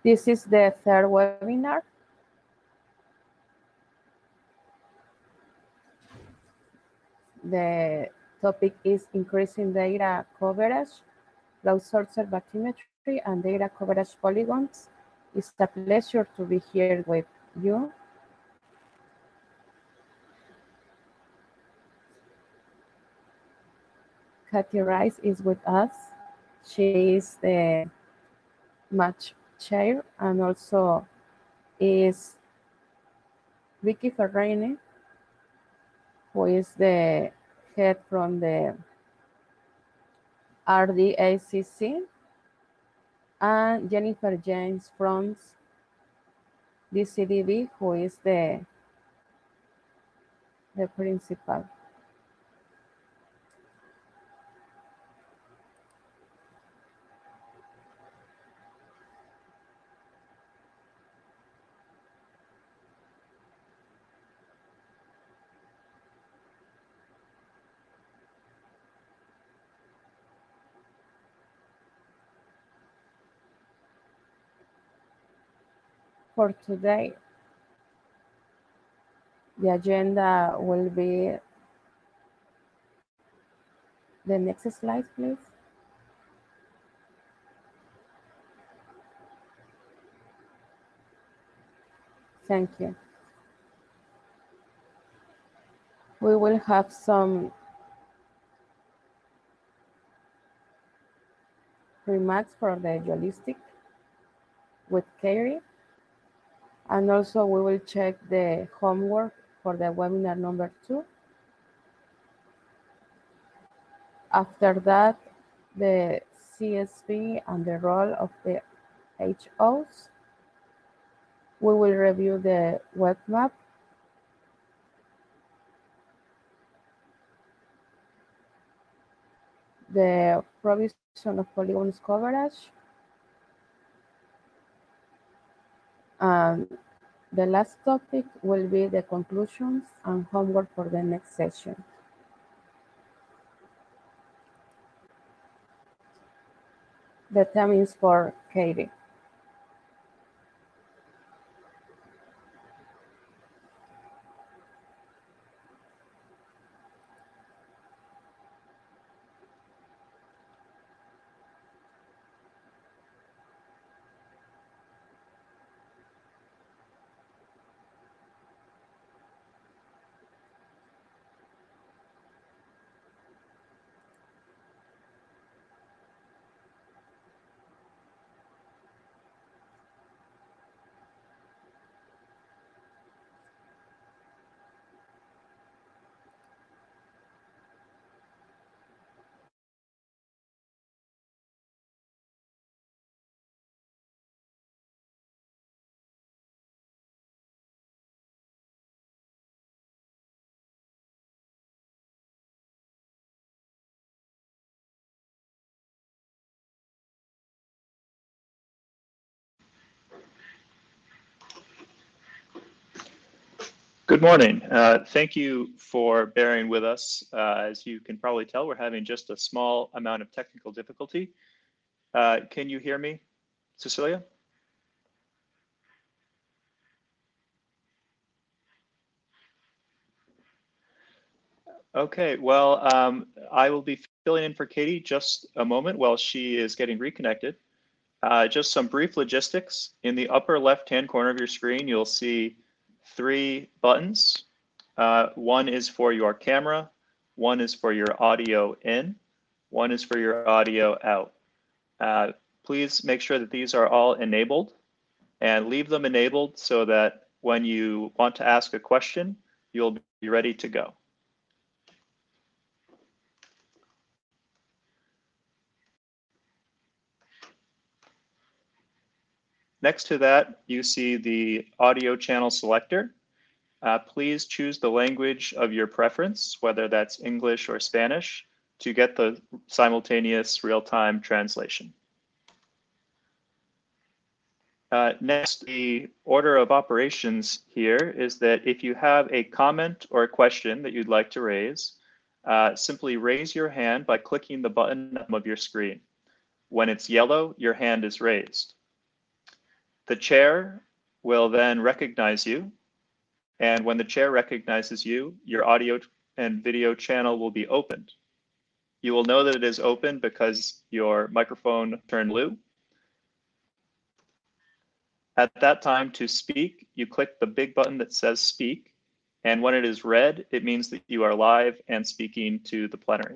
This is the third webinar. The topic is increasing data coverage, crowdsourced bathymetry, and data coverage polygons. It's a pleasure to be here with you. Kathy Rice is with us. She is the match chair, and also is Vicky Ferraini, who is the head from the RDACC, and Jennifer James from DCDB, who is the principal. For today, the agenda will be the next slide, please. Thank you. We will have some remarks for the dualistic with Carrie. And also we will check the homework for the webinar number 2. After that, the CSV and the role of the HOs. We will review the web map. The provision of polygons coverage. And the last topic will be the conclusions and homework for the next session. The time is for Katie. Good morning. Thank you for bearing with us. As you can probably tell, we're having just a small amount of technical difficulty. Can you hear me, Cecilia? Okay, well, I will be filling in for Katie just a moment while she is getting reconnected. Just some brief logistics. In the upper left-hand corner of your screen, you'll see 3 buttons. One is for your camera, one is for your audio in, one is for your audio out. Please make sure that these are all enabled and leave them enabled so that when you want to ask a question, you'll be ready to go. Next to that, you see the audio channel selector. Please choose the language of your preference, whether that's English or Spanish, to get the simultaneous real-time translation. Next, the order of operations here is that if you have a comment or a question that you'd like to raise, simply raise your hand by clicking the button of your screen. When it's yellow, your hand is raised. The chair will then recognize you. And when the chair recognizes you, your audio and video channel will be opened. You will know that it is open because your microphone turned blue. At that time, to speak, you click the big button that says speak. And when it is red, it means that you are live and speaking to the plenary.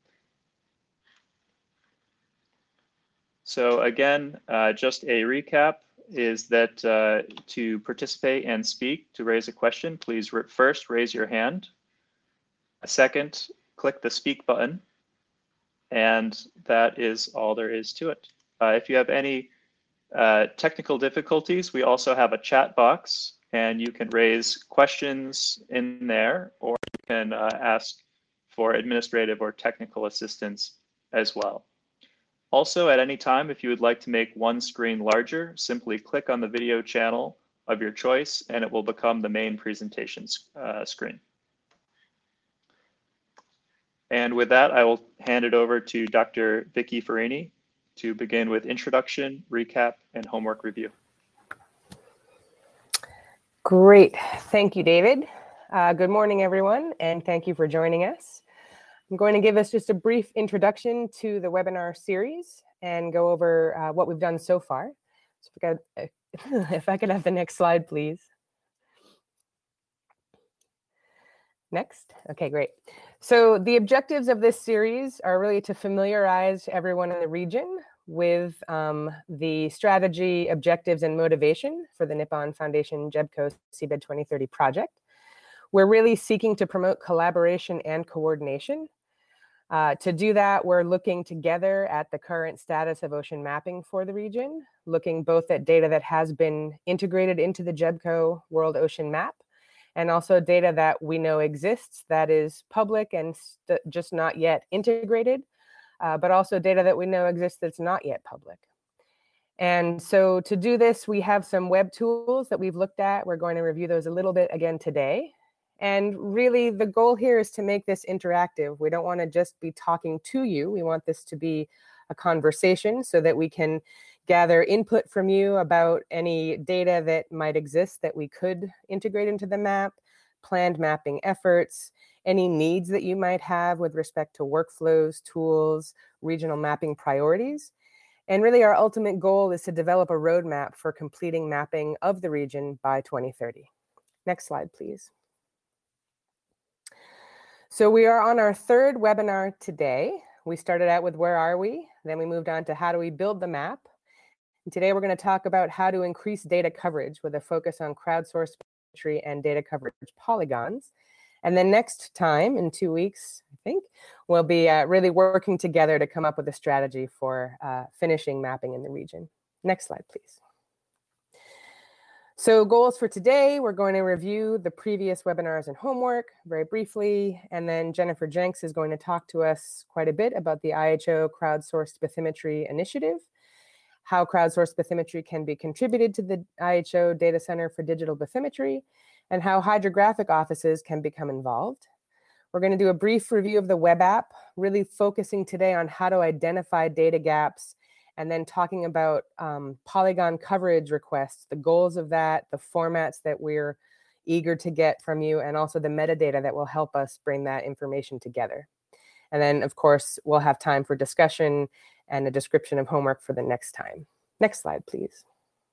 So again, just a recap is that to participate and speak, to raise a question, please first raise your hand. Second, click the speak button. And that is all there is to it. If you have any technical difficulties, we also have a chat box, and you can raise questions in there, or you can ask for administrative or technical assistance as well. Also, at any time, if you would like to make one screen larger, simply click on the video channel of your choice, and it will become the main presentation screen. And with that, I will hand it over to Dr. Vicky Farini to begin with introduction, recap, and homework review. Great. Thank you, David. Good morning, everyone, and thank you for joining us. I'm going to give us just a brief introduction to the webinar series and go over what we've done so far. So if I could have the next slide, please. Next. Okay, great. So the objectives of this series are really to familiarize everyone in the region with the strategy, objectives, and motivation for the Nippon Foundation JEBCO Seabed 2030 project. We're really seeking to promote collaboration and coordination. To do that, we're looking together at the current status of ocean mapping for the region, looking both at data that has been integrated into the JEBCO World Ocean Map, and also data that we know exists that is public and just not yet integrated, but also data that we know exists that's not yet public. And so to do this, we have some web tools that we've looked at. We're going to review those a little bit again today. And really the goal here is to make this interactive. We don't want to just be talking to you. We want this to be a conversation so that we can gather input from you about any data that might exist that we could integrate into the map, planned mapping efforts, any needs that you might have with respect to workflows, tools, regional mapping priorities. And really our ultimate goal is to develop a roadmap for completing mapping of the region by 2030. Next slide, please. So we are on our third webinar today. We started out with where are we? Then we moved on to how do we build the map? And today we're going to talk about how to increase data coverage with a focus on crowdsourced bathymetry and data coverage polygons. And then next time, in 2 weeks, I think, we'll be really working together to come up with a strategy for finishing mapping in the region. Next slide, please. So goals for today, we're going to review the previous webinars and homework very briefly, and then Jennifer Jenks is going to talk to us quite a bit about the IHO Crowdsourced Bathymetry Initiative, how crowdsourced bathymetry can be contributed to the IHO Data Center for Digital Bathymetry, and how hydrographic offices can become involved. We're going to do a brief review of the web app, really focusing today on how to identify data gaps, and then talking about polygon coverage requests, the goals of that, the formats that we're eager to get from you, and also the metadata that will help us bring that information together. And then, of course, we'll have time for discussion and a description of homework for the next time. Next slide, please.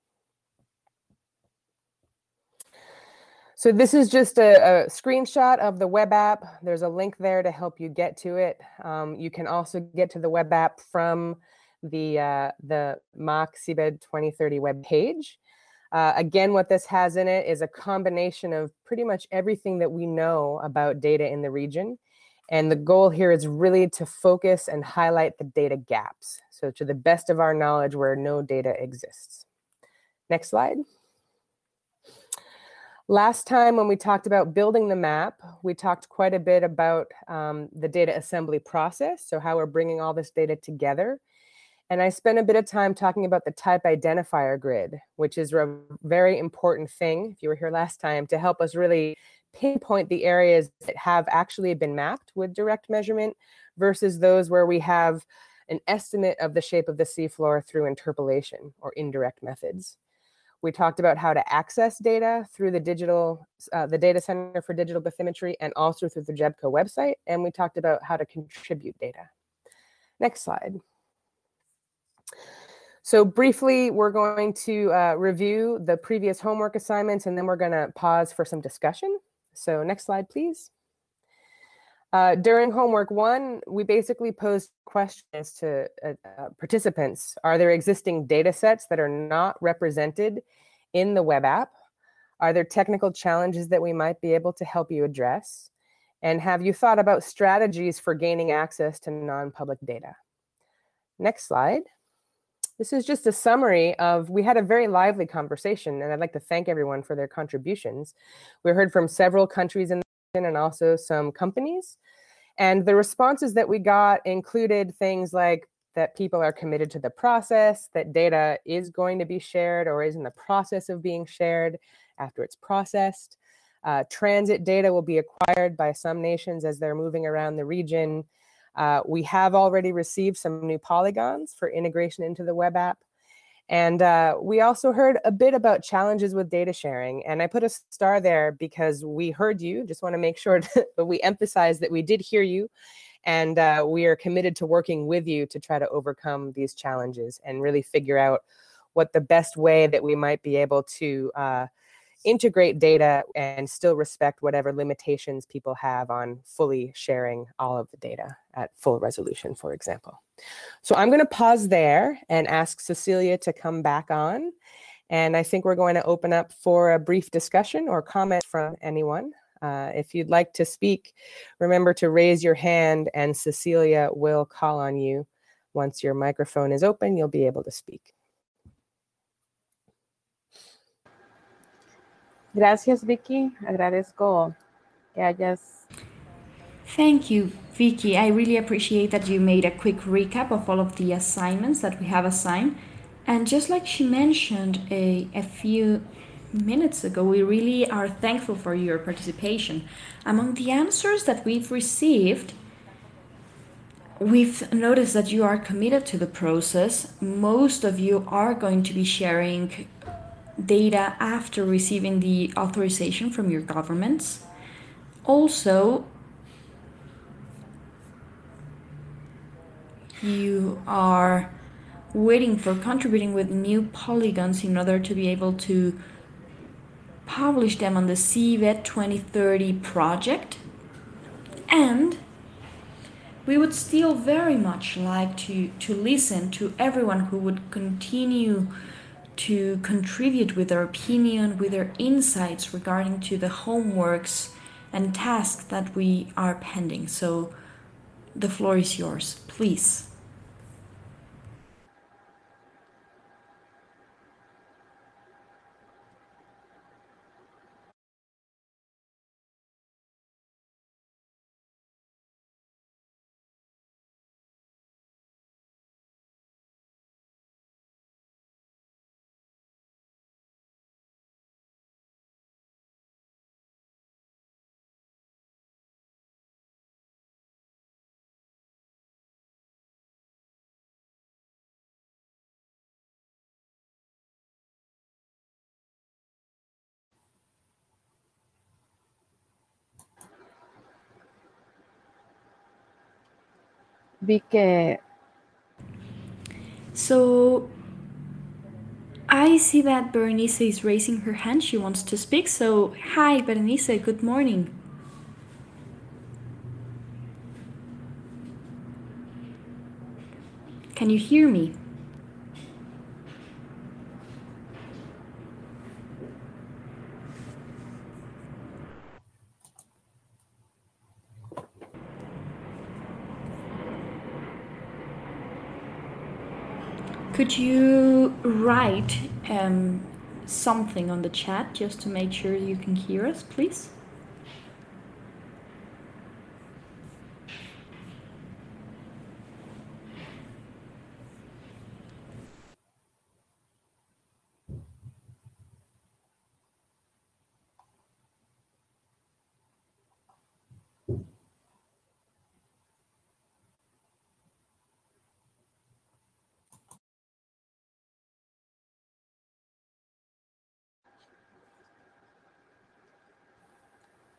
So this is just a screenshot of the web app. There's a link there to help you get to it. You can also get to the web app from the MOC Seabed 2030 web page. Again, what this has in it is a combination of pretty much everything that we know about data in the region. And the goal here is really to focus and highlight the data gaps. So to the best of our knowledge, where no data exists. Next slide. Last time when we talked about building the map, we talked quite a bit about the data assembly process, so how we're bringing all this data together. And I spent a bit of time talking about the type identifier grid, which is a very important thing, if you were here last time, to help us really pinpoint the areas that have actually been mapped with direct measurement versus those where we have an estimate of the shape of the seafloor through interpolation or indirect methods. We talked about how to access data through the Data Center for Digital Bathymetry and also through the JEBCO website. And we talked about how to contribute data. Next slide. So briefly, we're going to review the previous homework assignments, and then we're going to pause for some discussion. So next slide, please. During homework 1, we basically posed questions to participants. Are there existing data sets that are not represented in the web app? Are there technical challenges that we might be able to help you address? And have you thought about strategies for gaining access to non-public data? Next slide. This is just a summary of, we had a very lively conversation, and I'd like to thank everyone for their contributions. We heard from several countries in the region and also some companies. And the responses that we got included things like that people are committed to the process, that data is going to be shared or is in the process of being shared after it's processed. Transit data will be acquired by some nations as they're moving around the region. We have already received some new polygons for integration into the web app. And we also heard a bit about challenges with data sharing. And I put a star there because we heard you. Just want to make sure that we emphasize that we did hear you. And we are committed to working with you to try to overcome these challenges and really figure out what the best way that we might be able to integrate data and still respect whatever limitations people have on fully sharing all of the data at full resolution, for example. So I'm going to pause there and ask Cecilia to come back on. And I think we're going to open up for a brief discussion or comment from anyone. If you'd like to speak, remember to raise your hand and Cecilia will call on you. Once your microphone is open, you'll be able to speak. Gracias, Vicky. Agradezco que hayas. Thank you, Vicky. I really appreciate that you made a quick recap of all of the assignments that we have assigned. And just like she mentioned a few minutes ago, we really are thankful for your participation. Among the answers that we've received, we've noticed that you are committed to the process. Most of you are going to be sharing data after receiving the authorization from your governments. Also, you are waiting for contributing with new polygons in order to be able to publish them on the CVET 2030 project. And we would still very much like to listen to everyone who would continue to contribute with their opinion, with their insights regarding to the homeworks and tasks that we are pending. So the floor is yours, please. Vi que. So I see that Berenice is raising her hand. She wants to speak. So hi, Berenice, good morning. Can you hear me? Could you write something on the chat just to make sure you can hear us, please?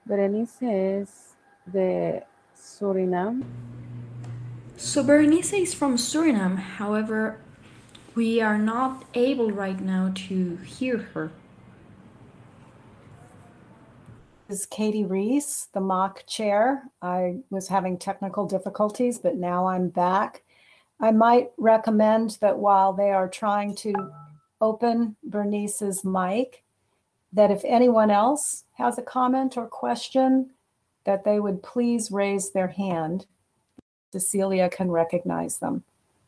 Berenice is de Suriname. So Berenice is from Suriname. However, we are not able right now to hear her. This is Katie Reese, the mock chair. I was having technical difficulties, but now I'm back. I might recommend that while they are trying to open Bernice's mic, that if anyone else has a comment or question, that they would please raise their hand. Cecilia can recognize them.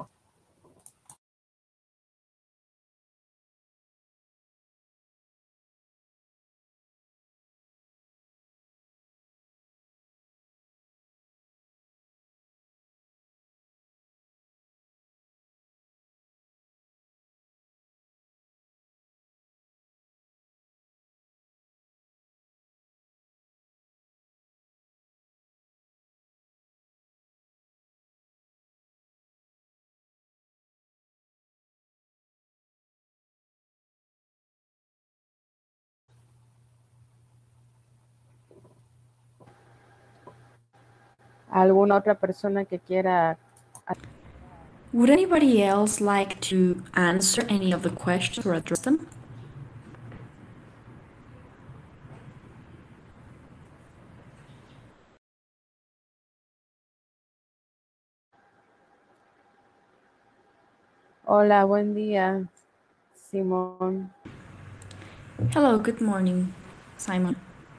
¿Alguna otra persona que quiera? Would anybody else like to answer any of the questions or address them? Hola, buen día, Simón. Hello, good morning, Simon.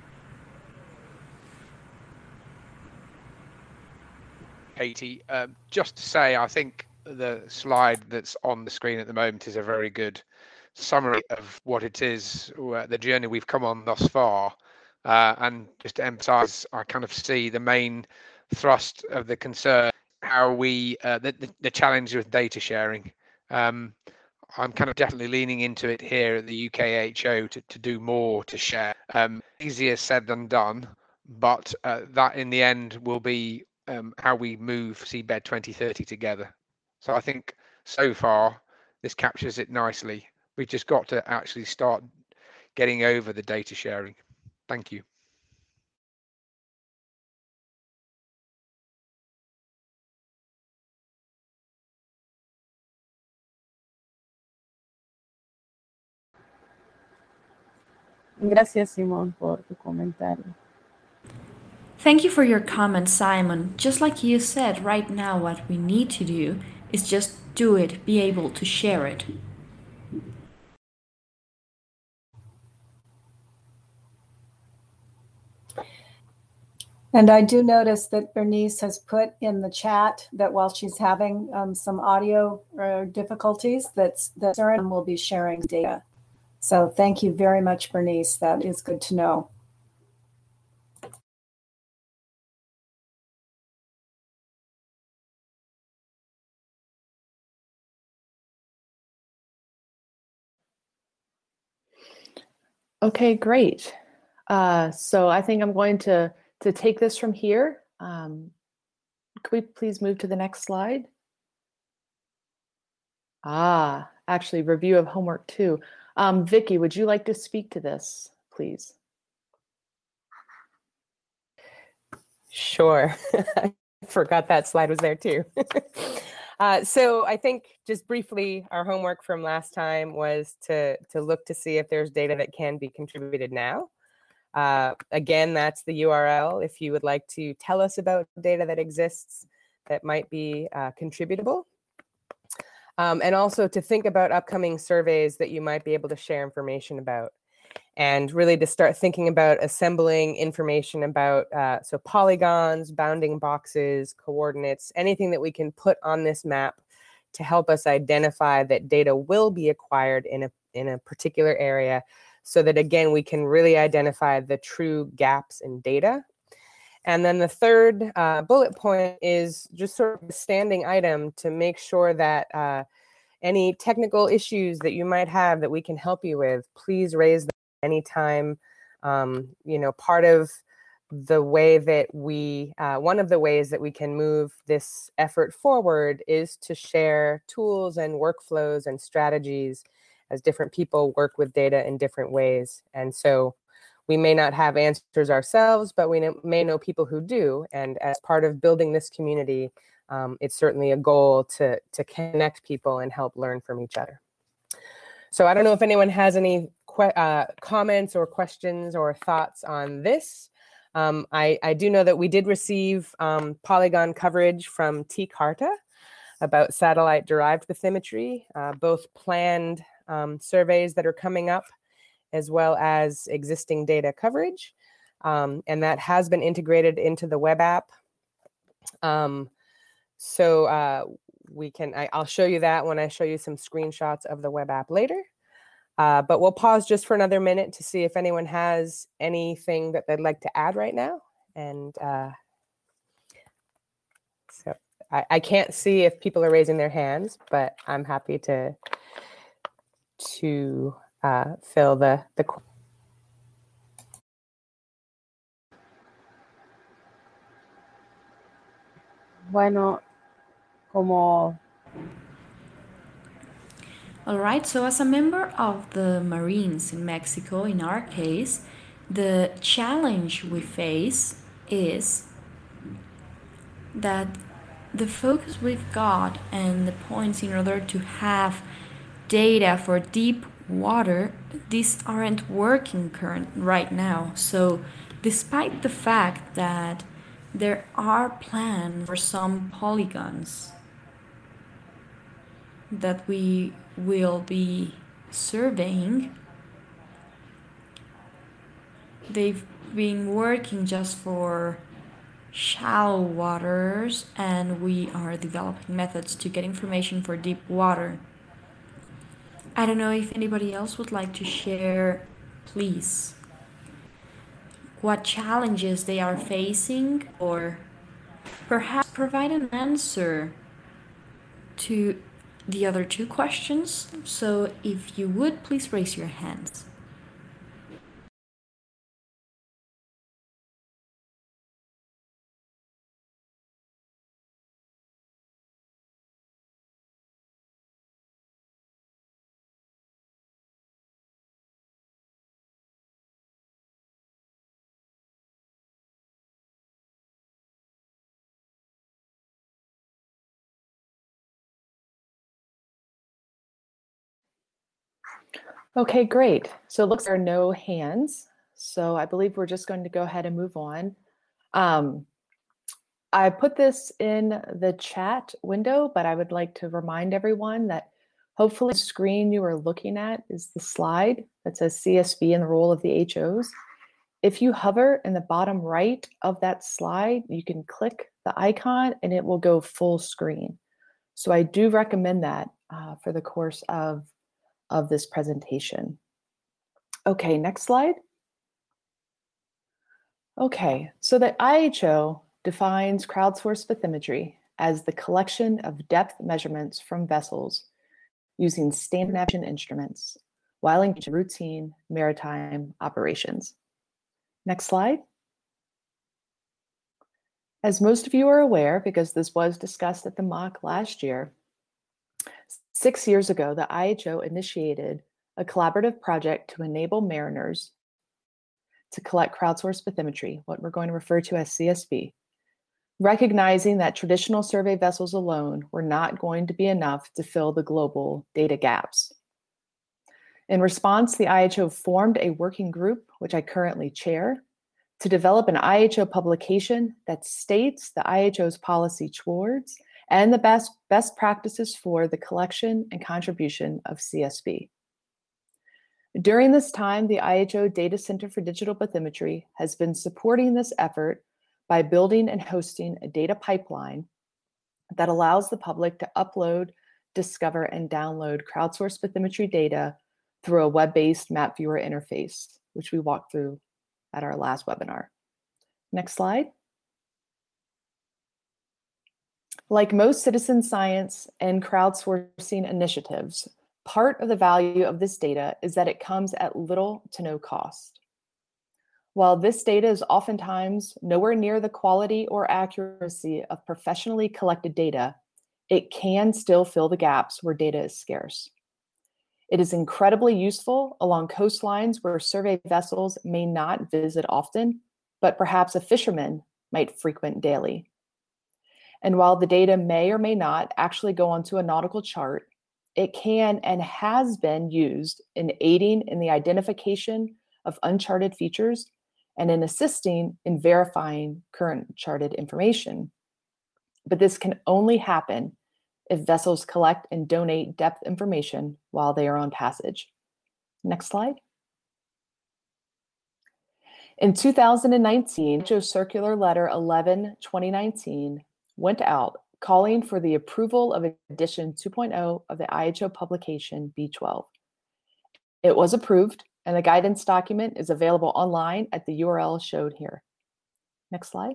Katie, just to say, I think the slide that's on the screen at the moment is a very good summary of what it is, the journey we've come on thus far. And just to emphasize, I kind of see the main thrust of the concern, how we, the challenge with data sharing. I'm kind of definitely leaning into it here at the UKHO to do more to share. Easier said than done, but that in the end will be how we move Seabed 2030 together. So I think so far this captures it nicely. We've just got to actually start getting over the data sharing. Thank you. Gracias, Simón, por tu comentario. Thank you for your comment, Simon. Just like you said, right now what we need to do is just do it, be able to share it. And I do notice that Bernice has put in the chat that while she's having some audio difficulties, that Suriname will be sharing data. So thank you very much, Bernice. That is good to know. Okay, great. So I think I'm going to take this from here. Could we please move to the next slide? Actually, review of homework 2. Vicky, would you like to speak to this, please? Sure. I forgot that slide was there too. So I think just briefly, our homework from last time was to look to see if there's data that can be contributed now. Again, that's the URL if you would like to tell us about data that exists that might be contributable. And also to think about upcoming surveys that you might be able to share information about. And really to start thinking about assembling information about so polygons, bounding boxes, coordinates, anything that we can put on this map to help us identify that data will be acquired in a particular area, so that again we can really identify the true gaps in data. And then the third bullet point is just sort of a standing item to make sure that any technical issues that you might have that we can help you with, please raise them anytime. Part of the way that we, one of the ways that we can move this effort forward is to share tools and workflows and strategies as different people work with data in different ways. And so We may not have answers ourselves, but we may know people who do. And as part of building this community, it's certainly a goal to connect people and help learn from each other. So I don't know if anyone has any comments or questions or thoughts on this. I do know that we did receive Polygon coverage from T-Carta about satellite-derived bathymetry, both planned surveys that are coming up, as well as existing data coverage. And that has been integrated into the web app. I'll show you that when I show you some screenshots of the web app later. But we'll pause just for another minute to see if anyone has anything that they'd like to add right now. And so I can't see if people are raising their hands, but I'm happy to fill the Bueno, como All right, so as a member of the Marines in Mexico, in our case, the challenge we face is that the focus we've got and the points in order to have data for deep water, these aren't working right now. So despite the fact that there are plans for some polygons that we will be surveying, they've been working just for shallow waters, and we are developing methods to get information for deep water. I don't know if anybody else would like to share, please, what challenges they are facing, or perhaps provide an answer to the other two questions. So if you would, please raise your hands. Okay, great. So it looks like there are no hands. So I believe we're just going to go ahead and move on. I put this in the chat window, but I would like to remind everyone that hopefully the screen you are looking at is the slide that says CSV and the role of the HOs. If you hover in the bottom right of that slide, you can click the icon and it will go full screen. So I do recommend that for the course of this presentation. Okay, next slide. Okay, so the IHO defines crowdsourced bathymetry as the collection of depth measurements from vessels using standard navigation instruments while engaged in routine maritime operations. Next slide. As most of you are aware, because this was discussed at the MOC last year, 6 years ago, the IHO initiated a collaborative project to enable mariners to collect crowdsourced bathymetry, what we're going to refer to as CSB, recognizing that traditional survey vessels alone were not going to be enough to fill the global data gaps. In response, the IHO formed a working group, which I currently chair, to develop an IHO publication that states the IHO's policy towards and the best practices for the collection and contribution of CSB. During this time, the IHO Data Center for Digital Bathymetry has been supporting this effort by building and hosting a data pipeline that allows the public to upload, discover, and download crowdsourced bathymetry data through a web-based map viewer interface, which we walked through at our last webinar. Next slide. Like most citizen science and crowdsourcing initiatives, part of the value of this data is that it comes at little to no cost. While this data is oftentimes nowhere near the quality or accuracy of professionally collected data, it can still fill the gaps where data is scarce. It is incredibly useful along coastlines where survey vessels may not visit often, but perhaps a fisherman might frequent daily. And while the data may or may not actually go onto a nautical chart, it can and has been used in aiding in the identification of uncharted features and in assisting in verifying current charted information. But this can only happen if vessels collect and donate depth information while they are on passage. Next slide. In 2019, IHO Circular Letter 11/2019 went out calling for the approval of edition 2.0 of the IHO publication B12. It was approved, and the guidance document is available online at the URL showed here. Next slide.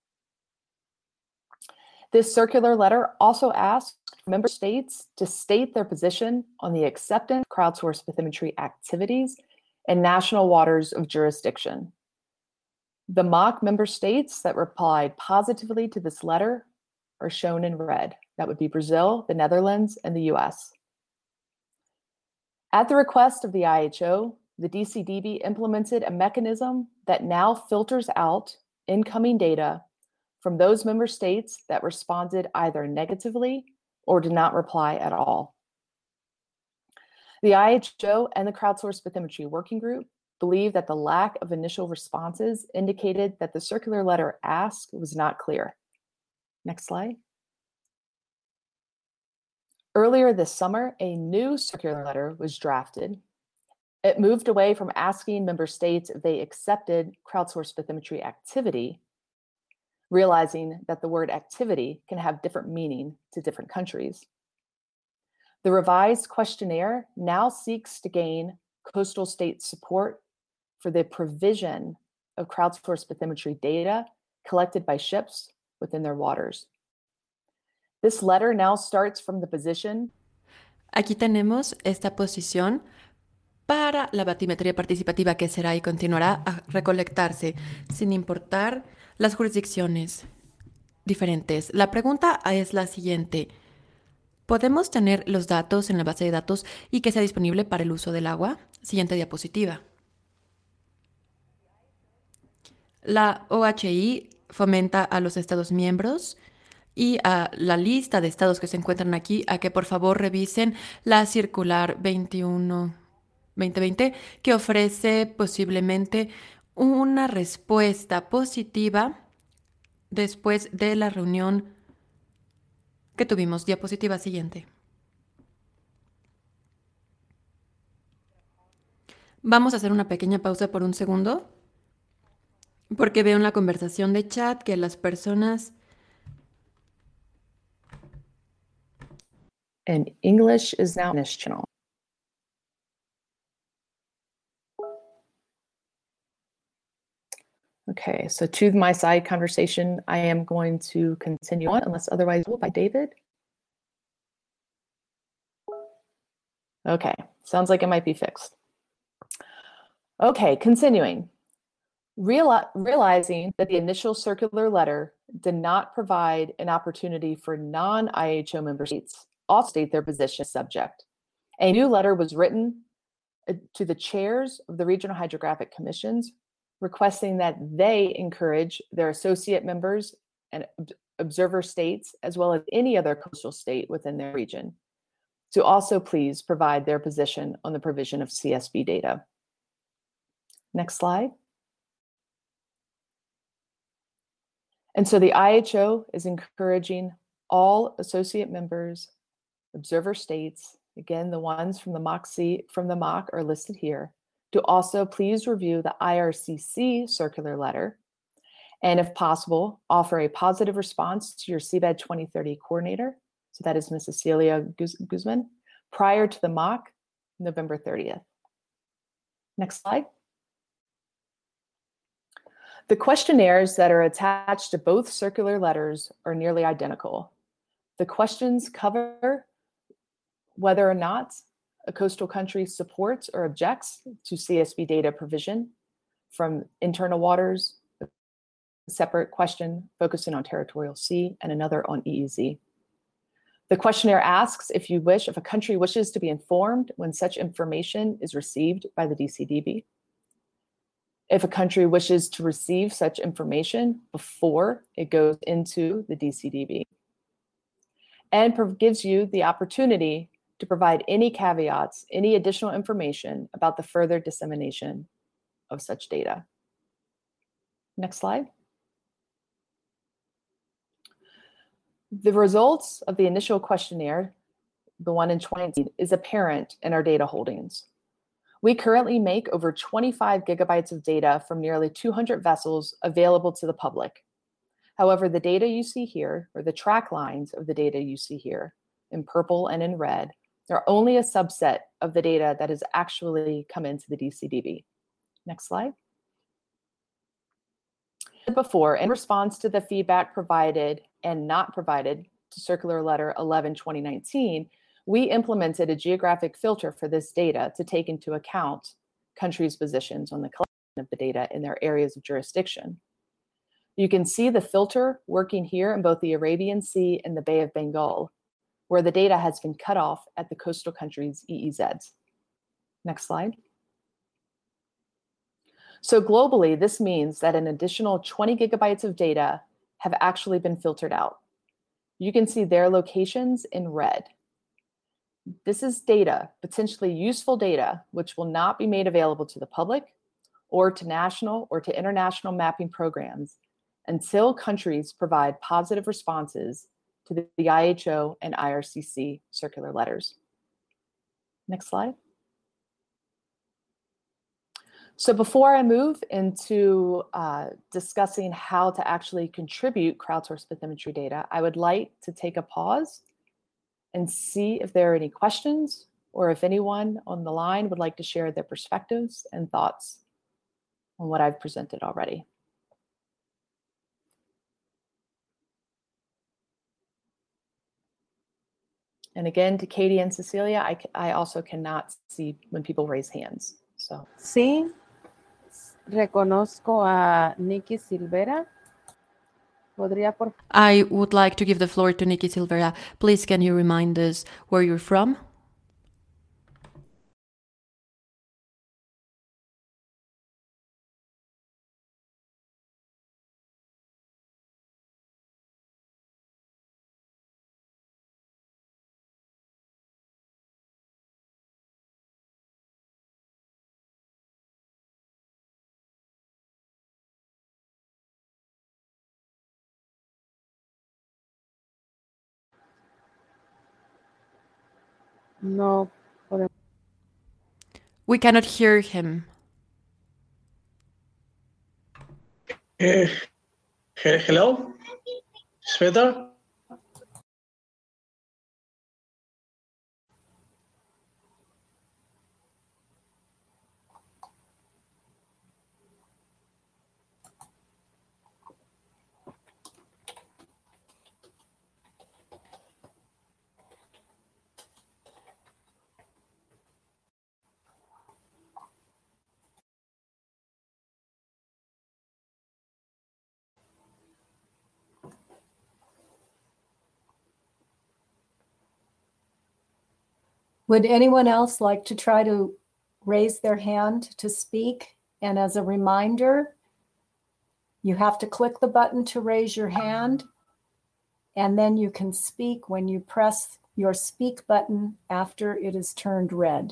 This circular letter also asked member states to state their position on the acceptance of crowdsourced bathymetry activities in national waters of jurisdiction. The MOC member states that replied positively to this letter are shown in red. That would be Brazil, the Netherlands, and the US. At the request of the IHO, the DCDB implemented a mechanism that now filters out incoming data from those member states that responded either negatively or did not reply at all. The IHO and the Crowdsourced Bathymetry Working Group believe that the lack of initial responses indicated that the circular letter asked was not clear. Next slide. Earlier this summer, a new circular letter was drafted. It moved away from asking member states if they accepted crowdsourced bathymetry activity, realizing that the word activity can have different meaning to different countries. The revised questionnaire now seeks to gain coastal state support for the provision of crowdsourced bathymetry data collected by ships within their waters. This letter now starts from the position. Aquí tenemos esta posición para la batimetría participativa que será y continuará a recolectarse sin importar las jurisdicciones diferentes. La pregunta es la siguiente. ¿Podemos tener los datos en la base de datos y que sea disponible para el uso del agua? Siguiente diapositiva. La OHI fomenta a los Estados miembros y a la lista de estados que se encuentran aquí a que por favor revisen la circular 21/2020 que ofrece posiblemente una respuesta positiva después de la reunión que tuvimos. Diapositiva siguiente. Vamos a hacer una pequeña pausa por un segundo porque veo en la conversación de chat que las personas... And English is now in this channel. Okay, so to my side conversation, I am going to continue on unless otherwise ruled by David. Okay, sounds like it might be fixed. Okay, continuing. Realizing that the initial circular letter did not provide an opportunity for non-IHO member states all state their position as subject. A new letter was written to the chairs of the regional hydrographic commissions requesting that they encourage their associate members and observer states, as well as any other coastal state within their region, to also please provide their position on the provision of CSV data. Next slide. And so the IHO is encouraging all associate members, observer states, again, the ones from the MOC are listed here, to also please review the IRCC circular letter, and if possible, offer a positive response to your Seabed 2030 coordinator, so that is Ms. Cecilia Guzman, prior to the MOC, November 30th. Next slide. The questionnaires that are attached to both circular letters are nearly identical. The questions cover whether or not a coastal country supports or objects to CSV data provision from internal waters, a separate question focusing on territorial sea, and another on EEZ. The questionnaire asks if a country wishes to be informed when such information is received by the DCDB. If a country wishes to receive such information before it goes into the DCDB. And gives you the opportunity to provide any caveats, any additional information about the further dissemination of such data. Next slide. The results of the initial questionnaire, the one in 2019, is apparent in our data holdings. We currently make over 25 gigabytes of data from nearly 200 vessels available to the public. However, the data you see here, or the track lines of the data you see here, in purple and in red, are only a subset of the data that has actually come into the DCDB. Next slide. Before, in response to the feedback provided and not provided to Circular Letter 11/2019, we implemented a geographic filter for this data to take into account countries' positions on the collection of the data in their areas of jurisdiction. You can see the filter working here in both the Arabian Sea and the Bay of Bengal, where the data has been cut off at the coastal countries' EEZs. Next slide. So globally, this means that an additional 20 gigabytes of data have actually been filtered out. You can see their locations in red. This is data, potentially useful data, which will not be made available to the public or to national or to international mapping programs until countries provide positive responses to the IHO and IRCC circular letters. Next slide. So before I move into discussing how to actually contribute crowdsourced bathymetry data, I would like to take a pause and see if there are any questions or if anyone on the line would like to share their perspectives and thoughts on what I've presented already. And again, to Katie and Cecilia, I also cannot see when people raise hands. So. Sí, reconozco a Nikki Silvera. I would like to give the floor to Nikki Silvera. Please, can you remind us where you're from? No. We cannot hear him. Hello? Is better? Would anyone else like to try to raise their hand to speak? And as a reminder, you have to click the button to raise your hand, and then you can speak when you press your speak button after it is turned red.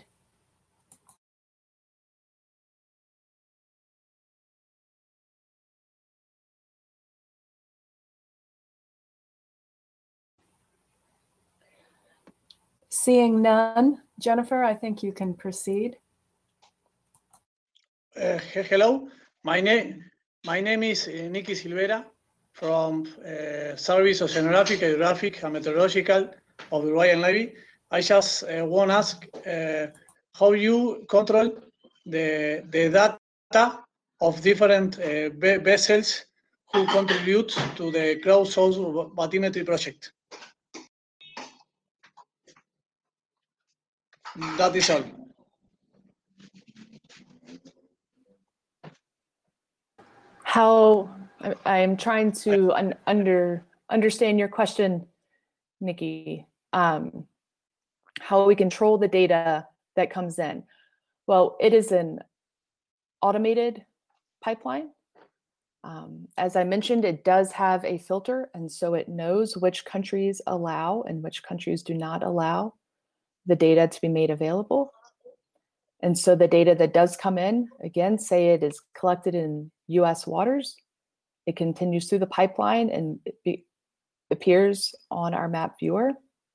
Seeing none, Jennifer, I think you can proceed. Hello, my name is Nikki Silvera from Service Oceanographic, Hydrographic, and Meteorological of the Royal Navy. I just want to ask how you control the data of different vessels who contribute to the crowdsourced bathymetry project. That is all. How I'm trying to understand your question, Nikki. How we control the data that comes in? Well, it is an automated pipeline. As I mentioned, it does have a filter, and so it knows which countries allow and which countries do not allow the data to be made available. And so the data that does come in, again, say it is collected in US waters, it continues through the pipeline and it appears on our map viewer.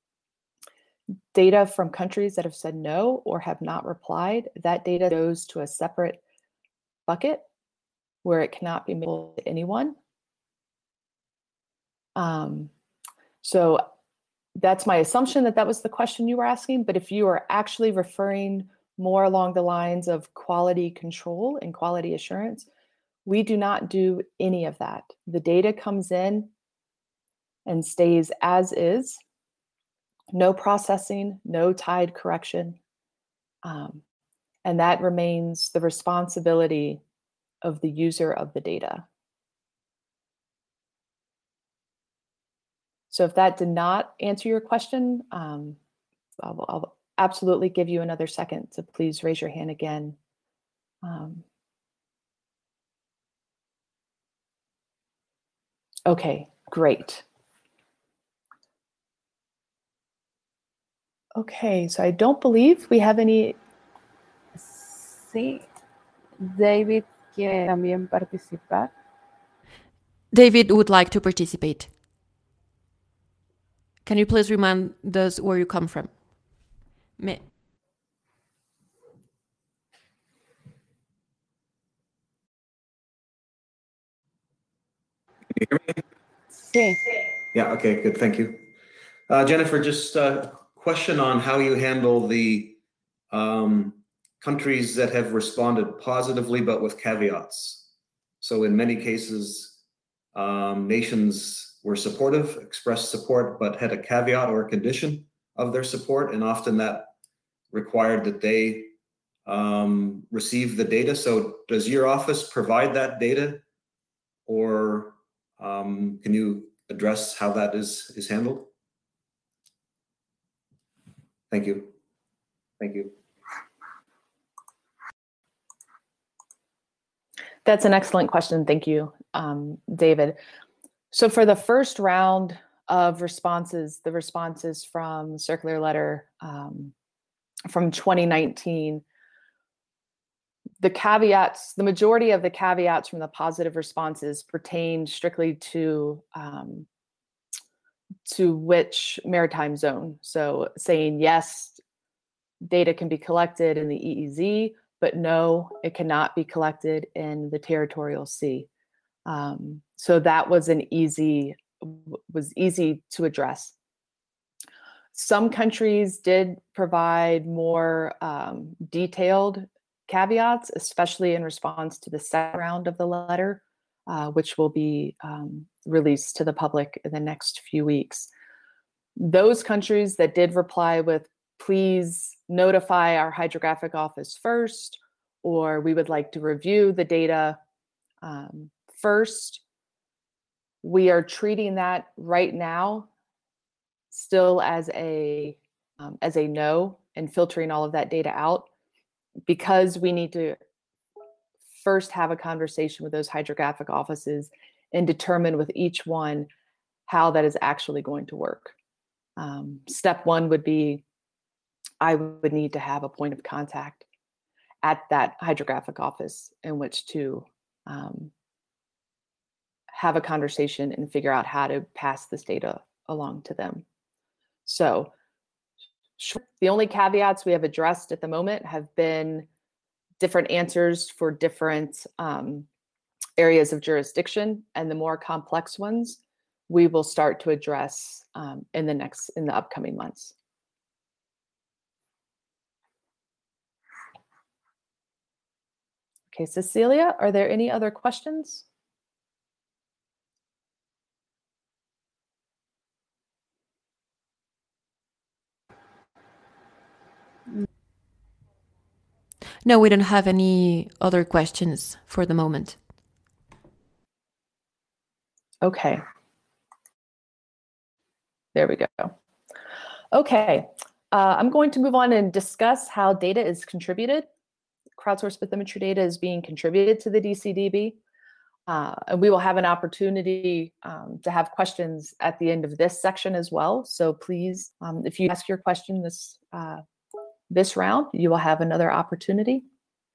Data from countries that have said no or have not replied, that data goes to a separate bucket where it cannot be mailed to anyone. So that's my assumption that was the question you were asking. But if you are actually referring more along the lines of quality control and quality assurance, we do not do any of that. The data comes in and stays as is. No processing, no tide correction. And that remains the responsibility of the user of the data. So if that did not answer your question, I'll absolutely give you another second to please raise your hand again. Okay, great. Okay, so I don't believe we have any. Sí, David quiere también participar. David would like to participate. Can you please remind us where you come from? Can you hear me? Sí. Yeah, okay, good, thank you. Jennifer, just a question on how you handle the countries that have responded positively but with caveats. So in many cases, nations were supportive, expressed support, but had a caveat or a condition of their support, and often that required that they receive the data. So does your office provide that data, or can you address how that is handled? Thank you. Thank you. That's an excellent question. Thank you, David. So for the first round of responses, the responses from Circular Letter from 2019, the caveats, the majority of the caveats from the positive responses pertained strictly to which maritime zone. So saying yes, data can be collected in the EEZ, but no, it cannot be collected in the territorial sea. So that was easy to address. Some countries did provide more detailed caveats, especially in response to the second round of the letter, which will be released to the public in the next few weeks. Those countries that did reply with, please notify our hydrographic office first, or we would like to review the data first, we are treating that right now still as a no and filtering all of that data out, because we need to first have a conversation with those hydrographic offices and determine with each one how that is actually going to work. Step one would be, I would need to have a point of contact at that hydrographic office in which to have a conversation and figure out how to pass this data along to them. So the only caveats we have addressed at the moment have been different answers for different areas of jurisdiction, and the more complex ones we will start to address in the upcoming months. Okay, Cecilia, are there any other questions? No, we don't have any other questions for the moment. Okay. There we go. Okay, I'm going to move on and discuss how data is contributed. Crowdsourced bathymetry data is being contributed to the DCDB. And we will have an opportunity to have questions at the end of this section as well. So please, if you ask your question this round, you will have another opportunity.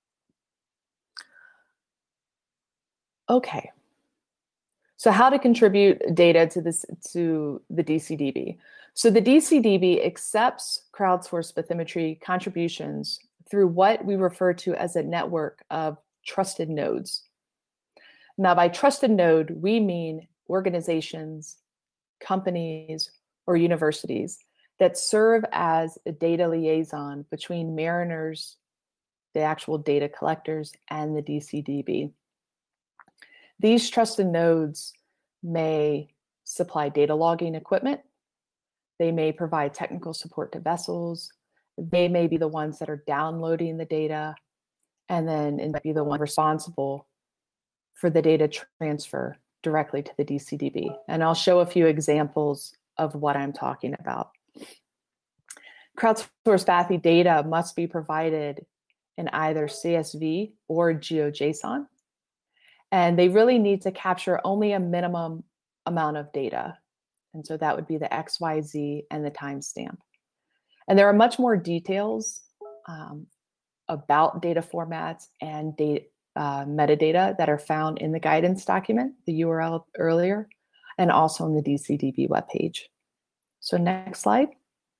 Okay. So how to contribute data to the DCDB. So the DCDB accepts crowdsourced bathymetry contributions through what we refer to as a network of trusted nodes. Now, by trusted node, we mean organizations, companies, or universities that serve as a data liaison between mariners, the actual data collectors, and the DCDB. These trusted nodes may supply data logging equipment. They may provide technical support to vessels. They may be the ones that are downloading the data, and then be the one responsible for the data transfer directly to the DCDB. And I'll show a few examples of what I'm talking about. Crowdsourced Bathy data must be provided in either CSV or GeoJSON. And they really need to capture only a minimum amount of data. And so that would be the XYZ and the timestamp. And there are much more details about data formats and data metadata that are found in the guidance document, the URL earlier, and also on the DCDB webpage. So next slide.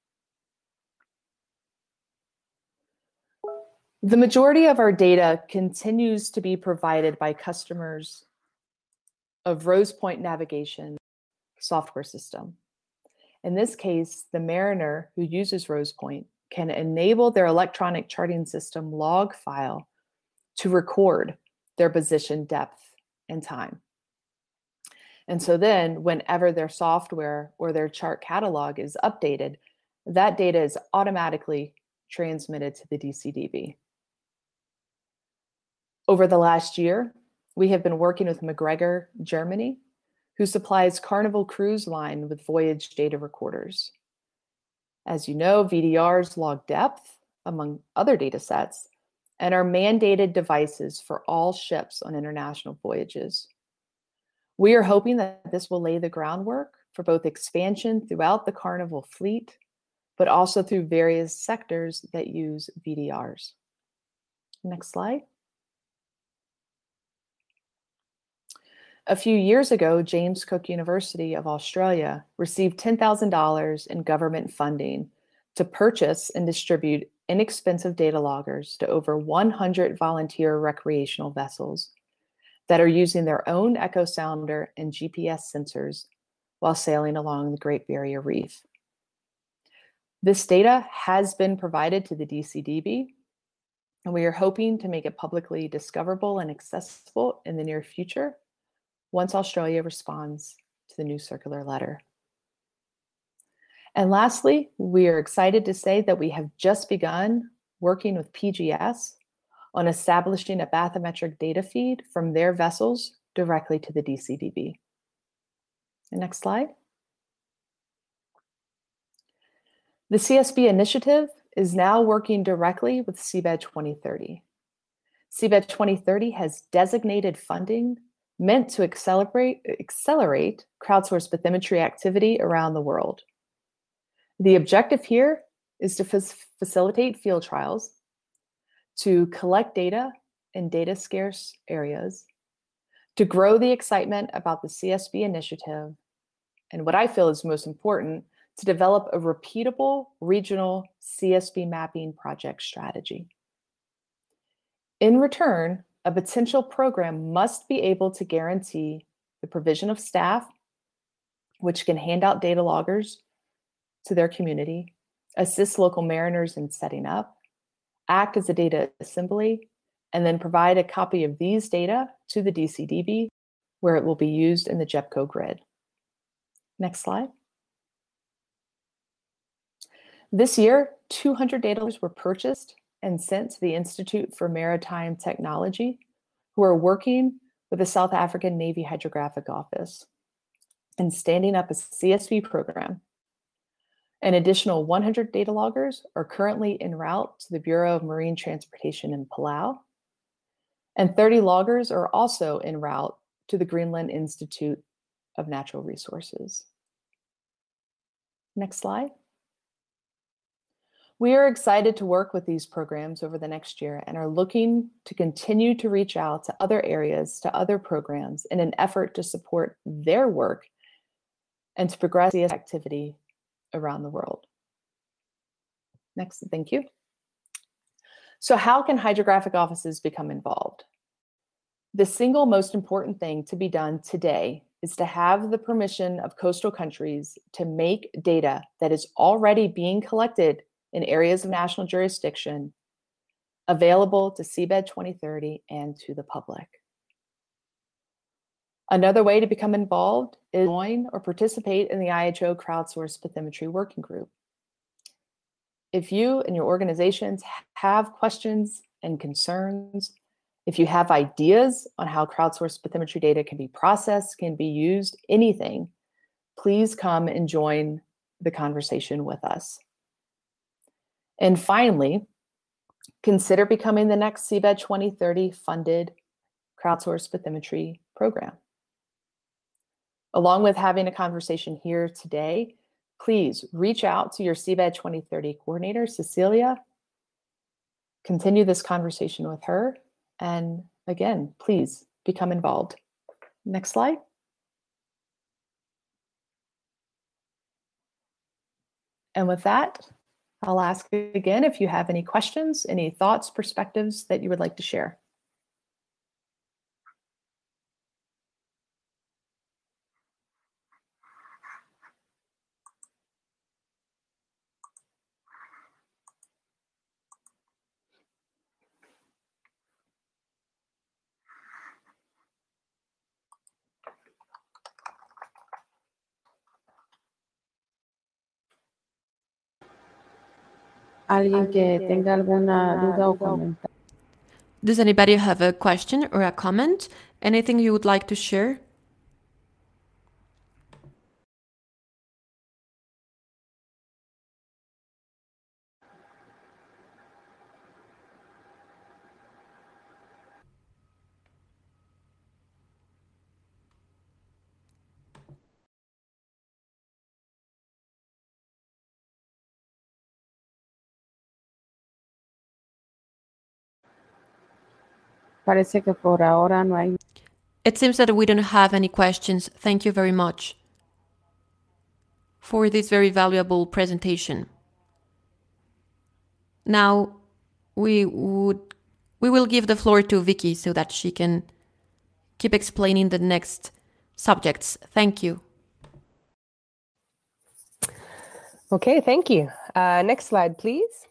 The majority of our data continues to be provided by customers of Rosepoint Navigation software system. In this case, the mariner who uses Rosepoint can enable their electronic charting system log file to record their position, depth, and time. And so then whenever their software or their chart catalog is updated, that data is automatically transmitted to the DCDB. Over the last year, we have been working with MacGregor, Germany, who supplies Carnival Cruise Line with voyage data recorders. As you know, VDRs log depth, among other data sets, and are mandated devices for all ships on international voyages. We are hoping that this will lay the groundwork for both expansion throughout the Carnival fleet, but also through various sectors that use VDRs. Next slide. A few years ago, James Cook University of Australia received $10,000 in government funding to purchase and distribute inexpensive data loggers to over 100 volunteer recreational vessels that are using their own echo sounder and GPS sensors while sailing along the Great Barrier Reef. This data has been provided to the DCDB, and we are hoping to make it publicly discoverable and accessible in the near future once Australia responds to the new circular letter. And lastly, we are excited to say that we have just begun working with PGS on establishing a bathymetric data feed from their vessels directly to the DCDB. The next slide. The CSB initiative is now working directly with Seabed 2030. Seabed 2030 has designated funding meant to accelerate crowdsourced bathymetry activity around the world. The objective here is to facilitate field trials, to collect data in data scarce areas, to grow the excitement about the CSB initiative, and what I feel is most important, to develop a repeatable regional CSB mapping project strategy. In return, a potential program must be able to guarantee the provision of staff, which can hand out data loggers to their community, assist local mariners in setting up, act as a data assembly, and then provide a copy of these data to the DCDB, where it will be used in the JEPCO grid. Next slide. This year, 200 data loggers were purchased and sent to the Institute for Maritime Technology, who are working with the South African Navy Hydrographic Office and standing up a CSV program. An additional 100 data loggers are currently en route to the Bureau of Marine Transportation in Palau, and 30 loggers are also en route to the Greenland Institute of Natural Resources. Next slide. We are excited to work with these programs over the next year and are looking to continue to reach out to other areas, to other programs in an effort to support their work and to progress CS activity around the world. Next, thank you. So how can hydrographic offices become involved? The single most important thing to be done today is to have the permission of coastal countries to make data that is already being collected in areas of national jurisdiction available to Seabed 2030 and to the public. Another way to become involved is join or participate in the IHO Crowdsourced Bathymetry Working Group. If you and your organizations have questions and concerns, if you have ideas on how crowdsourced bathymetry data can be processed, can be used, anything, please come and join the conversation with us. And finally, consider becoming the next Seabed 2030 funded crowdsourced bathymetry program. Along with having a conversation here today, please reach out to your Seabed 2030 coordinator, Cecilia. Continue this conversation with her. And again, please become involved. Next slide. And with that, I'll ask again if you have any questions, any thoughts, perspectives that you would like to share. ¿Alguien que tenga alguna duda o comentario? Does anybody have a question or a comment? Anything you would like to share? Parece que por ahora no hay. It seems that we don't have any questions. Thank you very much for this very valuable presentation. Now, we will give the floor to Vicky so that she can keep explaining the next subjects. Thank you. Okay, thank you. Next slide, please.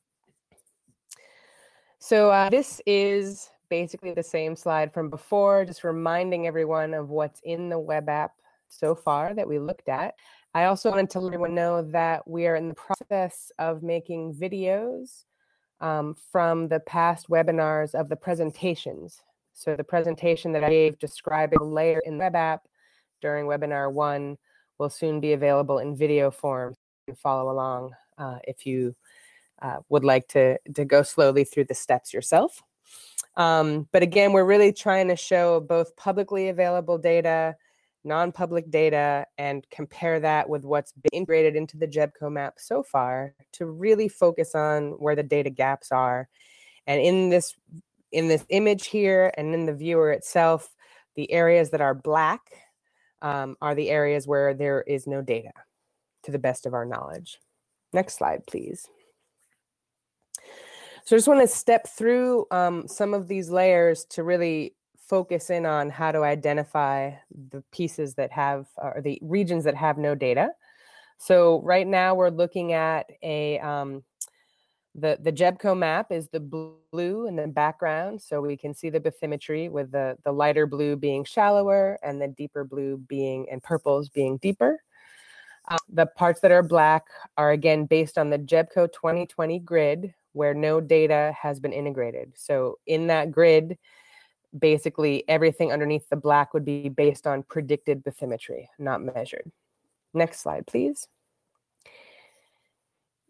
So this is basically the same slide from before, just reminding everyone of what's in the web app so far that we looked at. I also wanted to let everyone know that we are in the process of making videos from the past webinars of the presentations. So the presentation that I gave describing a layer in the web app during webinar 1 will soon be available in video form. You can follow along if you would like to go slowly through the steps yourself. But again, we're really trying to show both publicly available data, non-public data, and compare that with what's been integrated into the GEBCO map so far to really focus on where the data gaps are. And in this image here and in the viewer itself, the areas that are black are the areas where there is no data, to the best of our knowledge. Next slide, please. So I just want to step through some of these layers to really focus in on how to identify the pieces that have, or the regions that have no data. So right now we're looking at the GEBCO map is the blue in the background. So we can see the bathymetry with the lighter blue being shallower and the deeper blue being, and purples being deeper. The parts that are black are again based on the GEBCO 2020 grid where no data has been integrated. So in that grid, basically everything underneath the black would be based on predicted bathymetry, not measured. Next slide, please.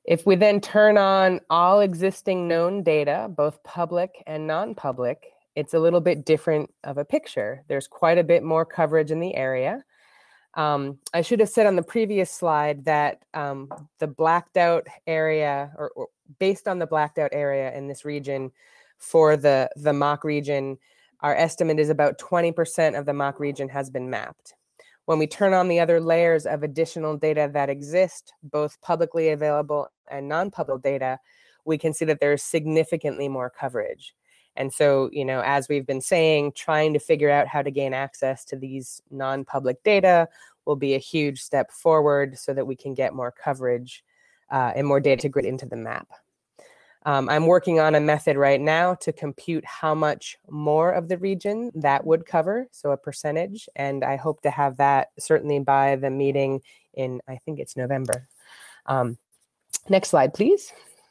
If we then turn on all existing known data, both public and non-public, it's a little bit different of a picture. There's quite a bit more coverage in the area. I should have said on the previous slide that the blacked out area, or based on the blacked out area in this region for the MOC region, our estimate is about 20% of the MOC region has been mapped. When we turn on the other layers of additional data that exist, both publicly available and non-public data, we can see that there's significantly more coverage. And so, you know, as we've been saying, trying to figure out how to gain access to these non-public data will be a huge step forward so that we can get more coverage and more data to grid into the map. I'm working on a method right now to compute how much more of the region that would cover, so a percentage, and I hope to have that certainly by the meeting in, I think it's November. Next slide, please.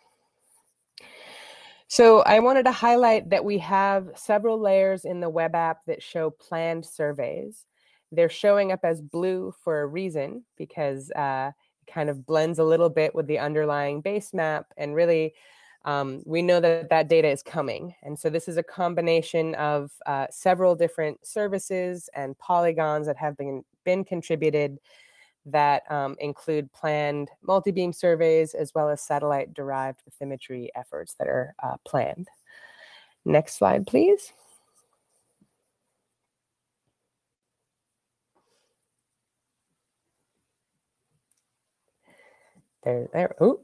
So I wanted to highlight that we have several layers in the web app that show planned surveys. They're showing up as blue for a reason, because it kind of blends a little bit with the underlying base map, and really we know that that data is coming. And so this is a combination of several different services and polygons that have been contributed that include planned multi-beam surveys as well as satellite-derived bathymetry efforts that are planned. Next slide, please. There. Oh.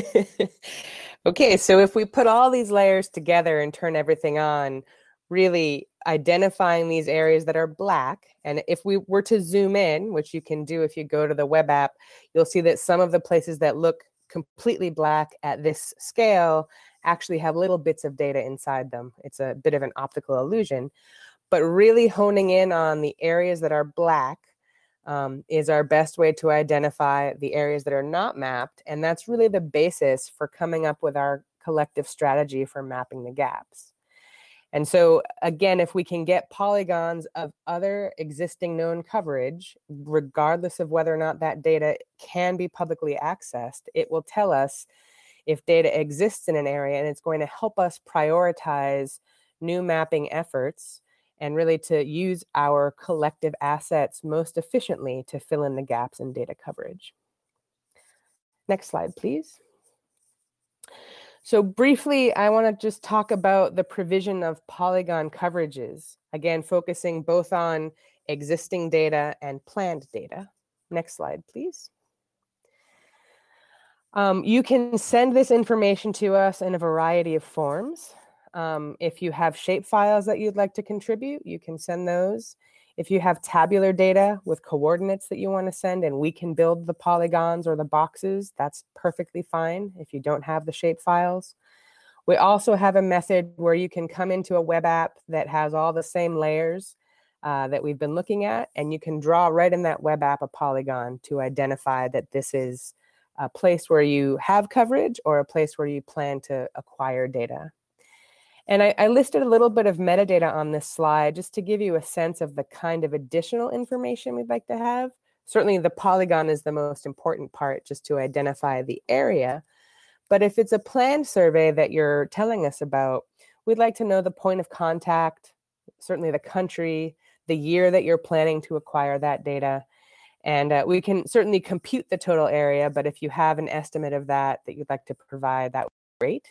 Okay, so if we put all these layers together and turn everything on, really identifying these areas that are black, and if we were to zoom in, which you can do if you go to the web app, you'll see that some of the places that look completely black at this scale actually have little bits of data inside them. It's a bit of an optical illusion, but really honing in on the areas that are black is our best way to identify the areas that are not mapped. And that's really the basis for coming up with our collective strategy for mapping the gaps. And so again, if we can get polygons of other existing known coverage, regardless of whether or not that data can be publicly accessed, it will tell us if data exists in an area, and it's going to help us prioritize new mapping efforts and really to use our collective assets most efficiently to fill in the gaps in data coverage. Next slide, please. So briefly, I want to just talk about the provision of polygon coverages, again, focusing both on existing data and planned data. Next slide, please. You can send this information to us in a variety of forms. If you have shapefiles that you'd like to contribute, you can send those. If you have tabular data with coordinates that you want to send and we can build the polygons or the boxes, that's perfectly fine if you don't have the shapefiles. We also have a method where you can come into a web app that has all the same layers that we've been looking at, and you can draw right in that web app a polygon to identify that this is a place where you have coverage or a place where you plan to acquire data. And I listed a little bit of metadata on this slide just to give you a sense of the kind of additional information we'd like to have. Certainly the polygon is the most important part, just to identify the area. But if it's a planned survey that you're telling us about, we'd like to know the point of contact, certainly the country, the year that you're planning to acquire that data. And we can certainly compute the total area, but if you have an estimate of that you'd like to provide, that would be great.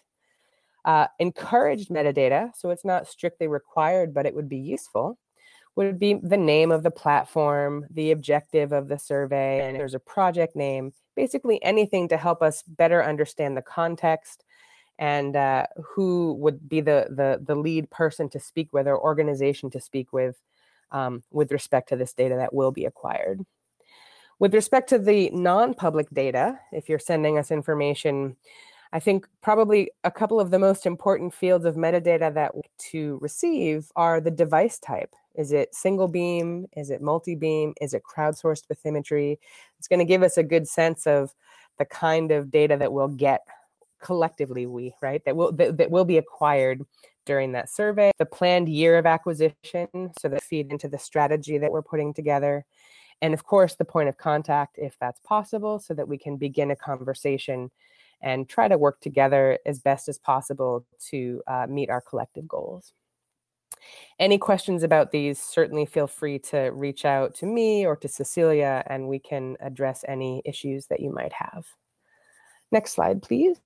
Encouraged metadata, so it's not strictly required, but it would be useful, would be the name of the platform, the objective of the survey, and there's a project name, basically anything to help us better understand the context and who would be the lead person to speak with or organization to speak with respect to this data that will be acquired. With respect to the non-public data, if you're sending us information, I think probably a couple of the most important fields of metadata that to receive are the device type. Is it single beam? Is it multi-beam? Is it crowdsourced bathymetry? It's going to give us a good sense of the kind of data that we'll get collectively, that will be acquired during that survey. The planned year of acquisition, so that feed into the strategy that we're putting together. And of course, the point of contact, if that's possible, so that we can begin a conversation and try to work together as best as possible to meet our collective goals. Any questions about these, certainly feel free to reach out to me or to Cecilia, and we can address any issues that you might have. Next slide, please.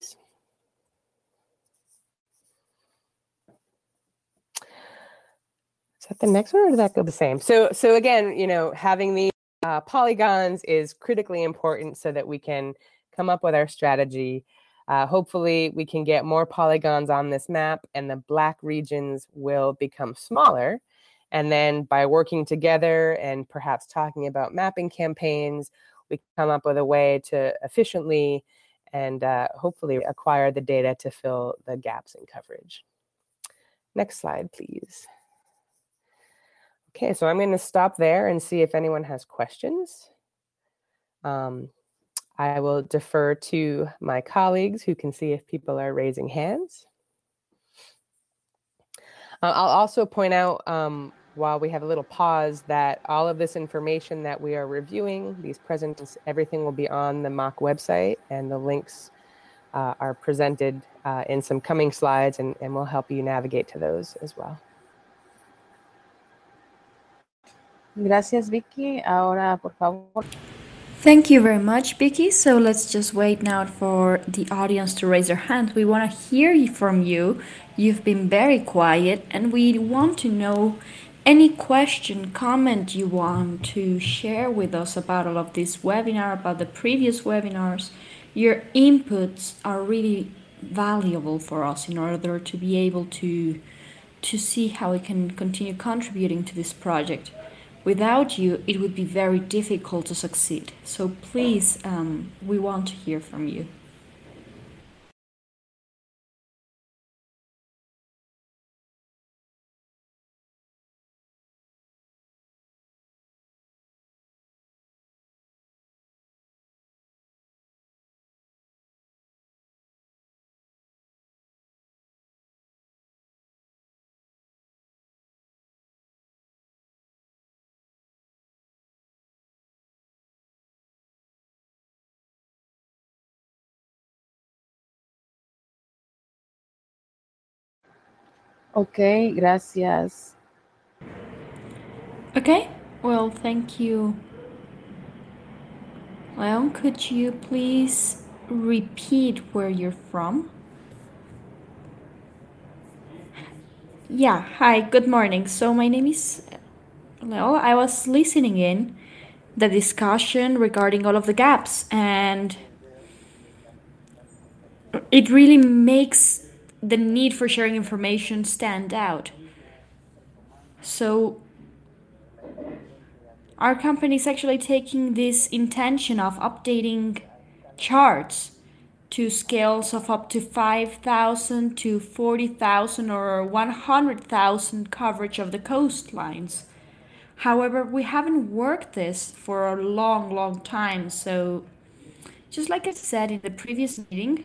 Is that the next one, or did that go the same? So again, having these polygons is critically important so that we can come up with our strategy. Hopefully, we can get more polygons on this map, and the black regions will become smaller. And then by working together and perhaps talking about mapping campaigns, we can come up with a way to efficiently and hopefully acquire the data to fill the gaps in coverage. Next slide, please. Okay, so I'm going to stop there and see if anyone has questions. I will defer to my colleagues who can see if people are raising hands. I'll also point out, while we have a little pause, that all of this information that we are reviewing, these presents, everything will be on the MOC website, and the links are presented in some coming slides, and we'll help you navigate to those as well. Gracias, Vicky. Ahora, por favor. Thank you very much, Vicky. So let's just wait now for the audience to raise their hand. We want to hear from you. You've been very quiet, and we want to know any question, comment you want to share with us about all of this webinar, about the previous webinars. Your inputs are really valuable for us in order to be able to see how we can continue contributing to this project. Without you, it would be very difficult to succeed. So please, we want to hear from you. Ok, gracias. Okay, well, thank you. Leon, could you please repeat where you're from? Yeah, hi, good morning. So my name is Leo. I was listening in the discussion regarding all of the gaps, and it really makes the need for sharing information stand out. So our company is actually taking this intention of updating charts to scales of up to 5,000 to 40,000 or 100,000 coverage of the coastlines. However, we haven't worked this for a long time. So just like I said in the previous meeting,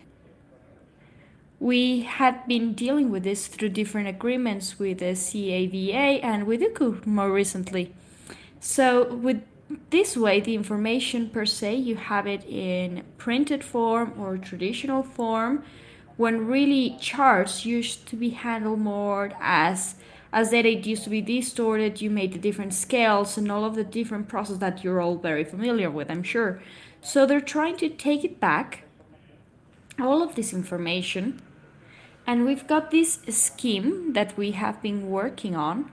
we had been dealing with this through different agreements with the CAVA and with ICU more recently. So with this way, the information per se, you have it in printed form or traditional form, when really charts used to be handled more as data. It used to be distorted. You made the different scales and all of the different processes that you're all very familiar with, I'm sure. So they're trying to take it back, all of this information, and we've got this scheme that we have been working on.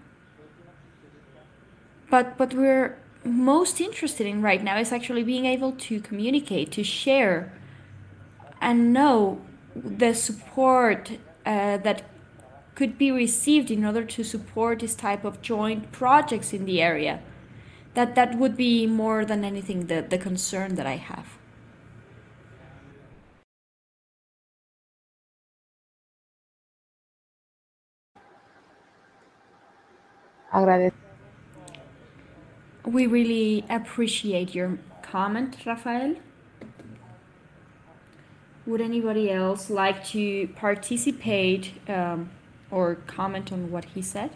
But what we're most interested in right now is actually being able to communicate, to share, and know the support that could be received in order to support this type of joint projects in the area. That would be more than anything the concern that I have. We really appreciate your comment, Rafael. Would anybody else like to participate or comment on what he said?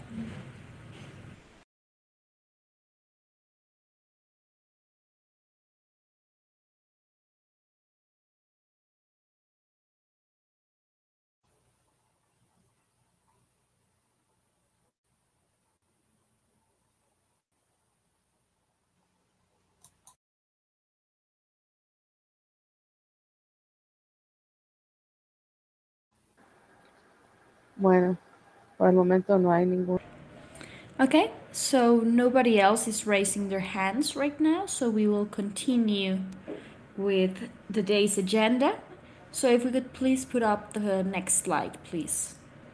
Bueno, por el momento no hay ningún. Okay, so nobody else is raising their hands right now, so we will continue with the day's agenda. So if we could please put up the next slide, please.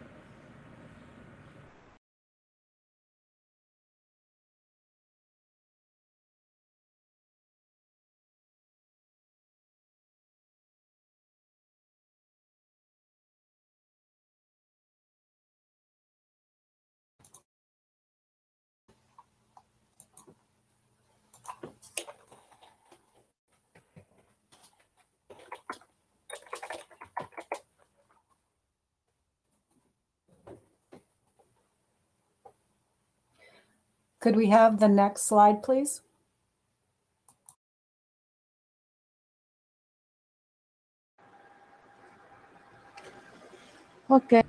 Could we have the next slide, please? Okay.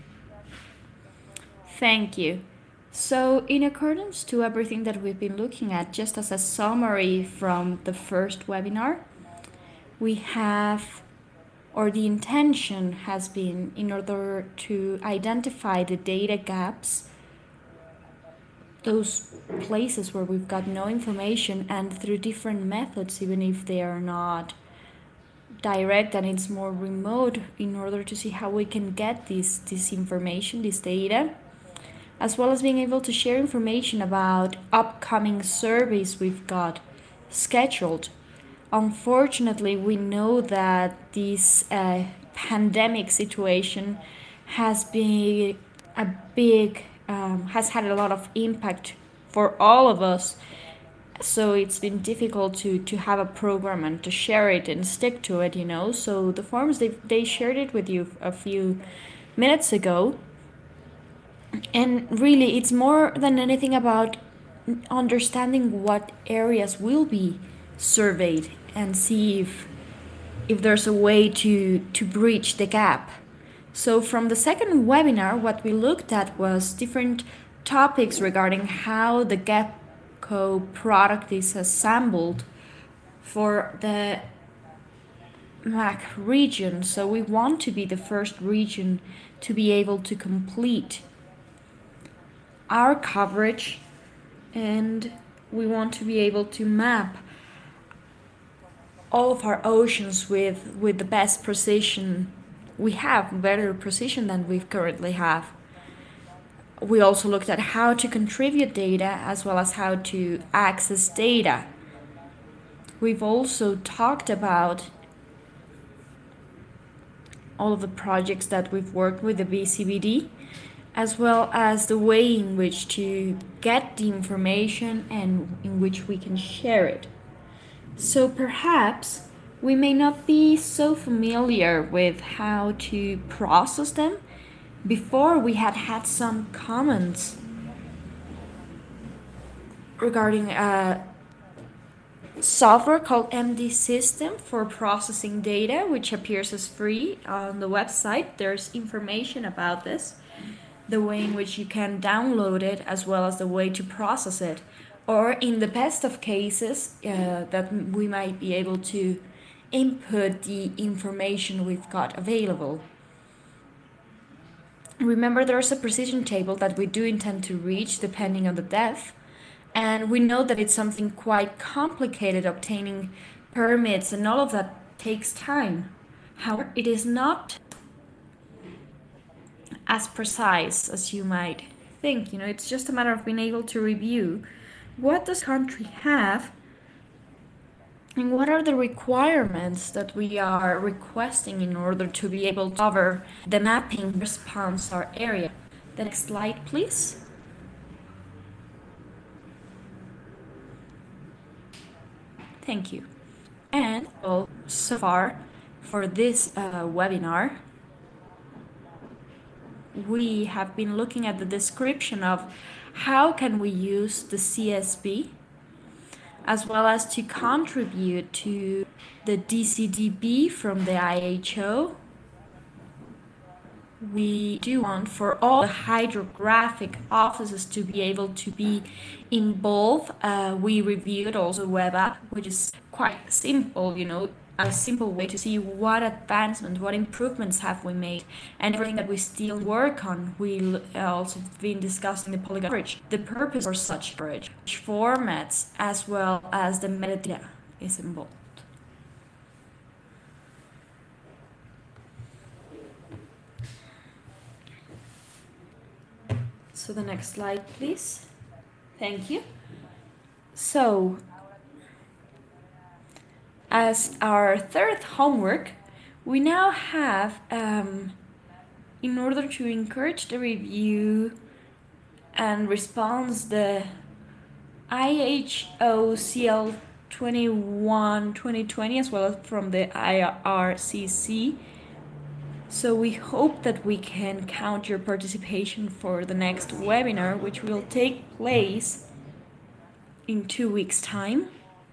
Thank you. So in accordance to everything that we've been looking at, just as a summary from the first webinar, we have, or the intention has been, in order to identify the data gaps, those places where we've got no information, and through different methods, even if they are not direct and it's more remote, in order to see how we can get this information, this data, as well as being able to share information about upcoming surveys we've got scheduled. Unfortunately, we know that this pandemic situation has been has had a lot of impact for all of us. So it's been difficult to have a program and to share it and stick to it, So the forums, they shared it with you a few minutes ago. And really, it's more than anything about understanding what areas will be surveyed and see if there's a way to bridge the gap. So from the second webinar, what we looked at was different topics regarding how the GEPCO product is assembled for the MAC region. So we want to be the first region to be able to complete our coverage, and we want to be able to map all of our oceans with the best precision we have, better precision than we currently have. We also looked at how to contribute data as well as how to access data. We've also talked about all of the projects that we've worked with the BCBD, as well as the way in which to get the information and in which we can share it. So perhaps we may not be so familiar with how to process them. Before, we had some comments regarding a software called MD System for processing data, which appears as free on the website. There's information about this, the way in which you can download it, as well as the way to process it. Or in the best of cases, that we might be able to input the information we've got available. Remember, there's a precision table that we do intend to reach depending on the depth, and we know that it's something quite complicated, obtaining permits and all of that takes time. However, it is not as precise as you might think. It's just a matter of being able to review what does country have and what are the requirements that we are requesting in order to be able to cover the mapping response our area. The next slide, please. Thank you. And so far for this webinar, we have been looking at the description of how can we use the CSV, as well as to contribute to the DCDB from the IHO. We do want for all the hydrographic offices to be able to be involved. We reviewed also web app, which is quite simple, a simple way to see what advancements, what improvements have we made, and everything that we still work on. We'll also been discussing the polygon coverage, the purpose for such coverage, formats, as well as the metadata is involved. So the next slide, please. Thank you. So, as our third homework, we now have, in order to encourage the review and response, the IHO-CL 21-2020, as well as from the IRCC. So we hope that we can count your participation for the next webinar, which will take place in 2 weeks' time.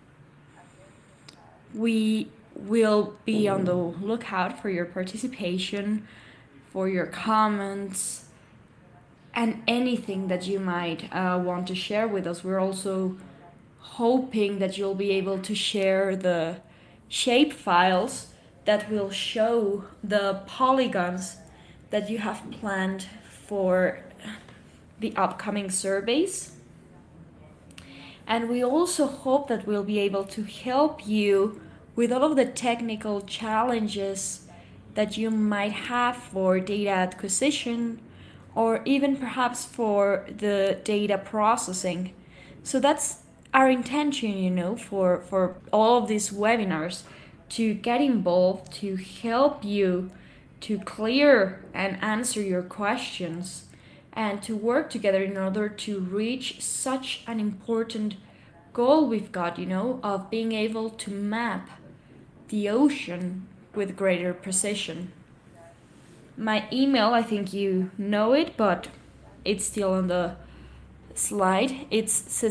We will be on the lookout for your participation, for your comments, and anything that you might want to share with us. We're also hoping that you'll be able to share the shape files that will show the polygons that you have planned for the upcoming surveys. And we also hope that we'll be able to help you with all of the technical challenges that you might have for data acquisition, or even perhaps for the data processing. So that's our intention, for all of these webinars, to get involved, to help you to clear and answer your questions, and to work together in order to reach such an important goal we've got, of being able to map the ocean with greater precision. My email, I think you know it, but it's still on the slide. It's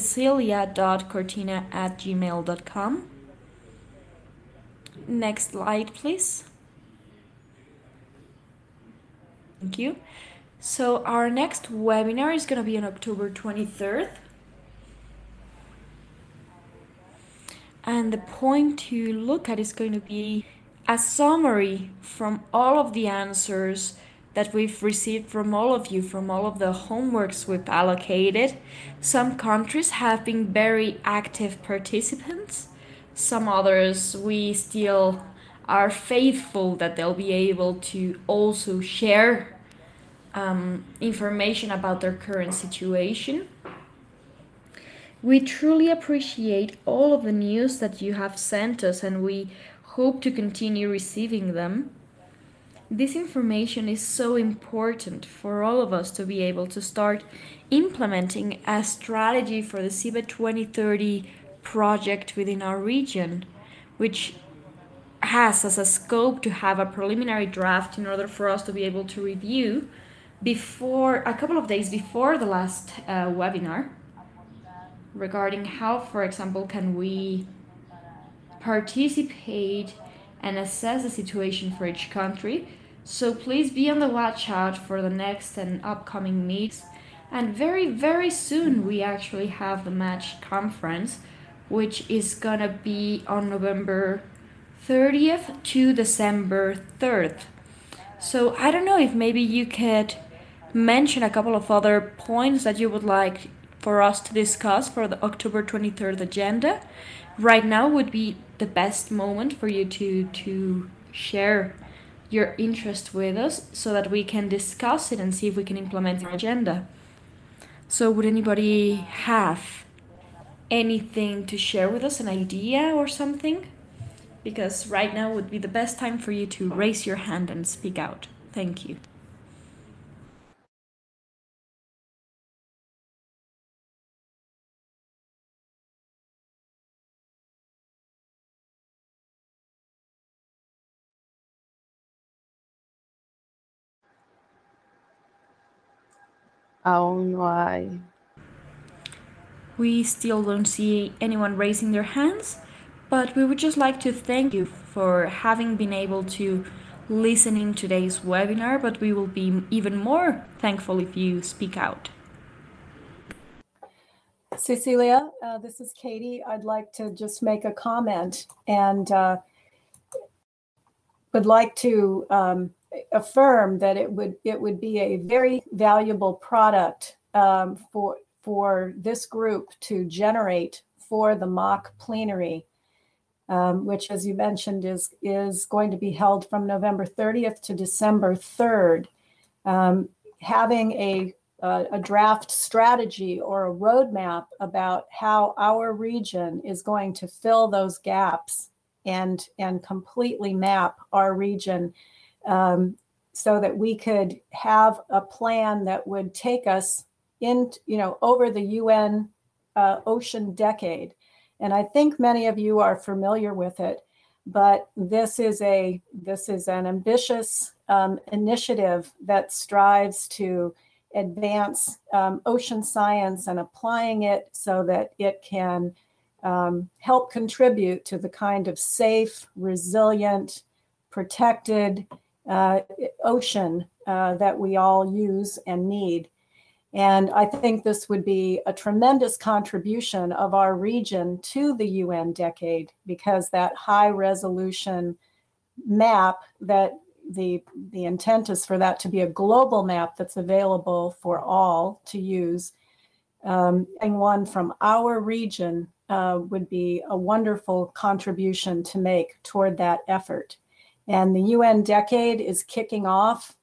cecilia.cortina@gmail.com. Next slide, please. Thank you. So our next webinar is going to be on October 23rd. And the point to look at is going to be a summary from all of the answers that we've received from all of you, from all of the homeworks we've allocated. Some countries have been very active participants. Some others, we still are faithful that they'll be able to also share information about their current situation. We truly appreciate all of the news that you have sent us, and we hope to continue receiving them. This information is so important for all of us to be able to start implementing a strategy for the CIBET 2030 project within our region, which has as a scope to have a preliminary draft in order for us to be able to review before a couple of days before the last webinar, regarding how, for example, can we participate and assess the situation for each country. So please be on the watch out for the next and upcoming meets. And very, very soon we actually have the match conference, which is gonna be on November 30th to December 3rd. So I don't know if maybe you could mention a couple of other points that you would like for us to discuss for the October 23rd agenda. Right now would be the best moment for you to share your interest with us so that we can discuss it and see if we can implement our agenda. So would anybody have anything to share with us, an idea or something? Because right now would be the best time for you to raise your hand and speak out. Thank you. Aún no hay. We still don't see anyone raising their hands, but we would just like to thank you for having been able to listen in today's webinar, but we will be even more thankful if you speak out. Cecilia, this is Katie. I'd like to just make a comment. And would like to affirm that it would be a very valuable product for this group to generate for the mock plenary, which, as you mentioned, is going to be held from November 30th to December 3rd. Having a draft strategy or a roadmap about how our region is going to fill those gaps and completely map our region, so that we could have a plan that would take us in, over the UN Ocean Decade. And I think many of you are familiar with it, but this is an ambitious initiative that strives to advance ocean science and applying it so that it can help contribute to the kind of safe, resilient, protected ocean that we all use and need. And I think this would be a tremendous contribution of our region to the UN Decade, because that high resolution map, that the intent is for that to be a global map that's available for all to use. And one from our region would be a wonderful contribution to make toward that effort. And the UN Decade is kicking off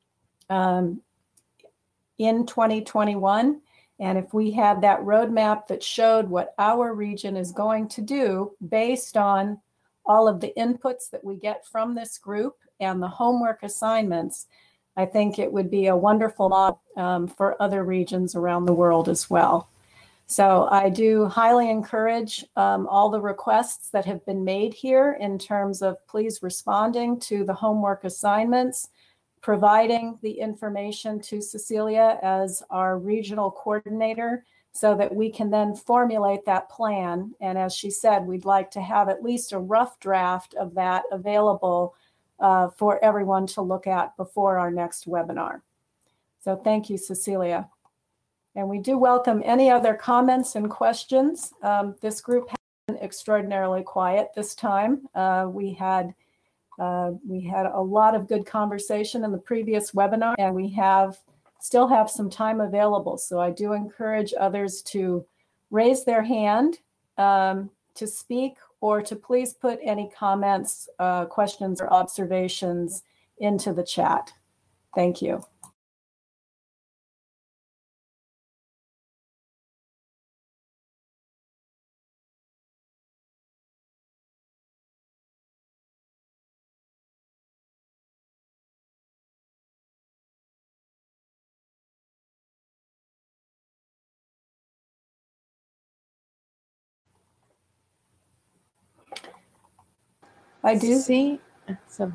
in 2021. And if we had that roadmap that showed what our region is going to do based on all of the inputs that we get from this group and the homework assignments, I think it would be a wonderful model for other regions around the world as well. So I do highly encourage all the requests that have been made here in terms of please responding to the homework assignments, providing the information to Cecilia as our regional coordinator so that we can then formulate that plan. And as she said, we'd like to have at least a rough draft of that available for everyone to look at before our next webinar. So thank you, Cecilia. And we do welcome any other comments and questions. This group has been extraordinarily quiet this time. We had a lot of good conversation in the previous webinar, and we still have some time available. So I do encourage others to raise their hand to speak, or to please put any comments, questions, or observations into the chat. Thank you. I do. Sí. So,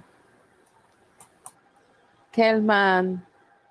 Kelman.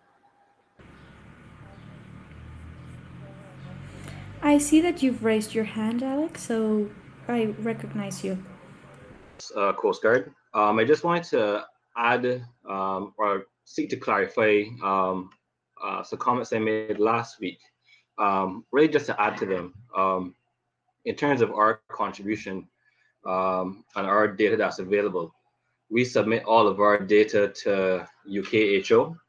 I see that you've raised your hand, Alex, so I recognize you. Coast Guard. I just wanted to add or seek to clarify some comments I made last week, really just to add to them. In terms of our contribution, and our data that's available, we submit all of our data to UKHO,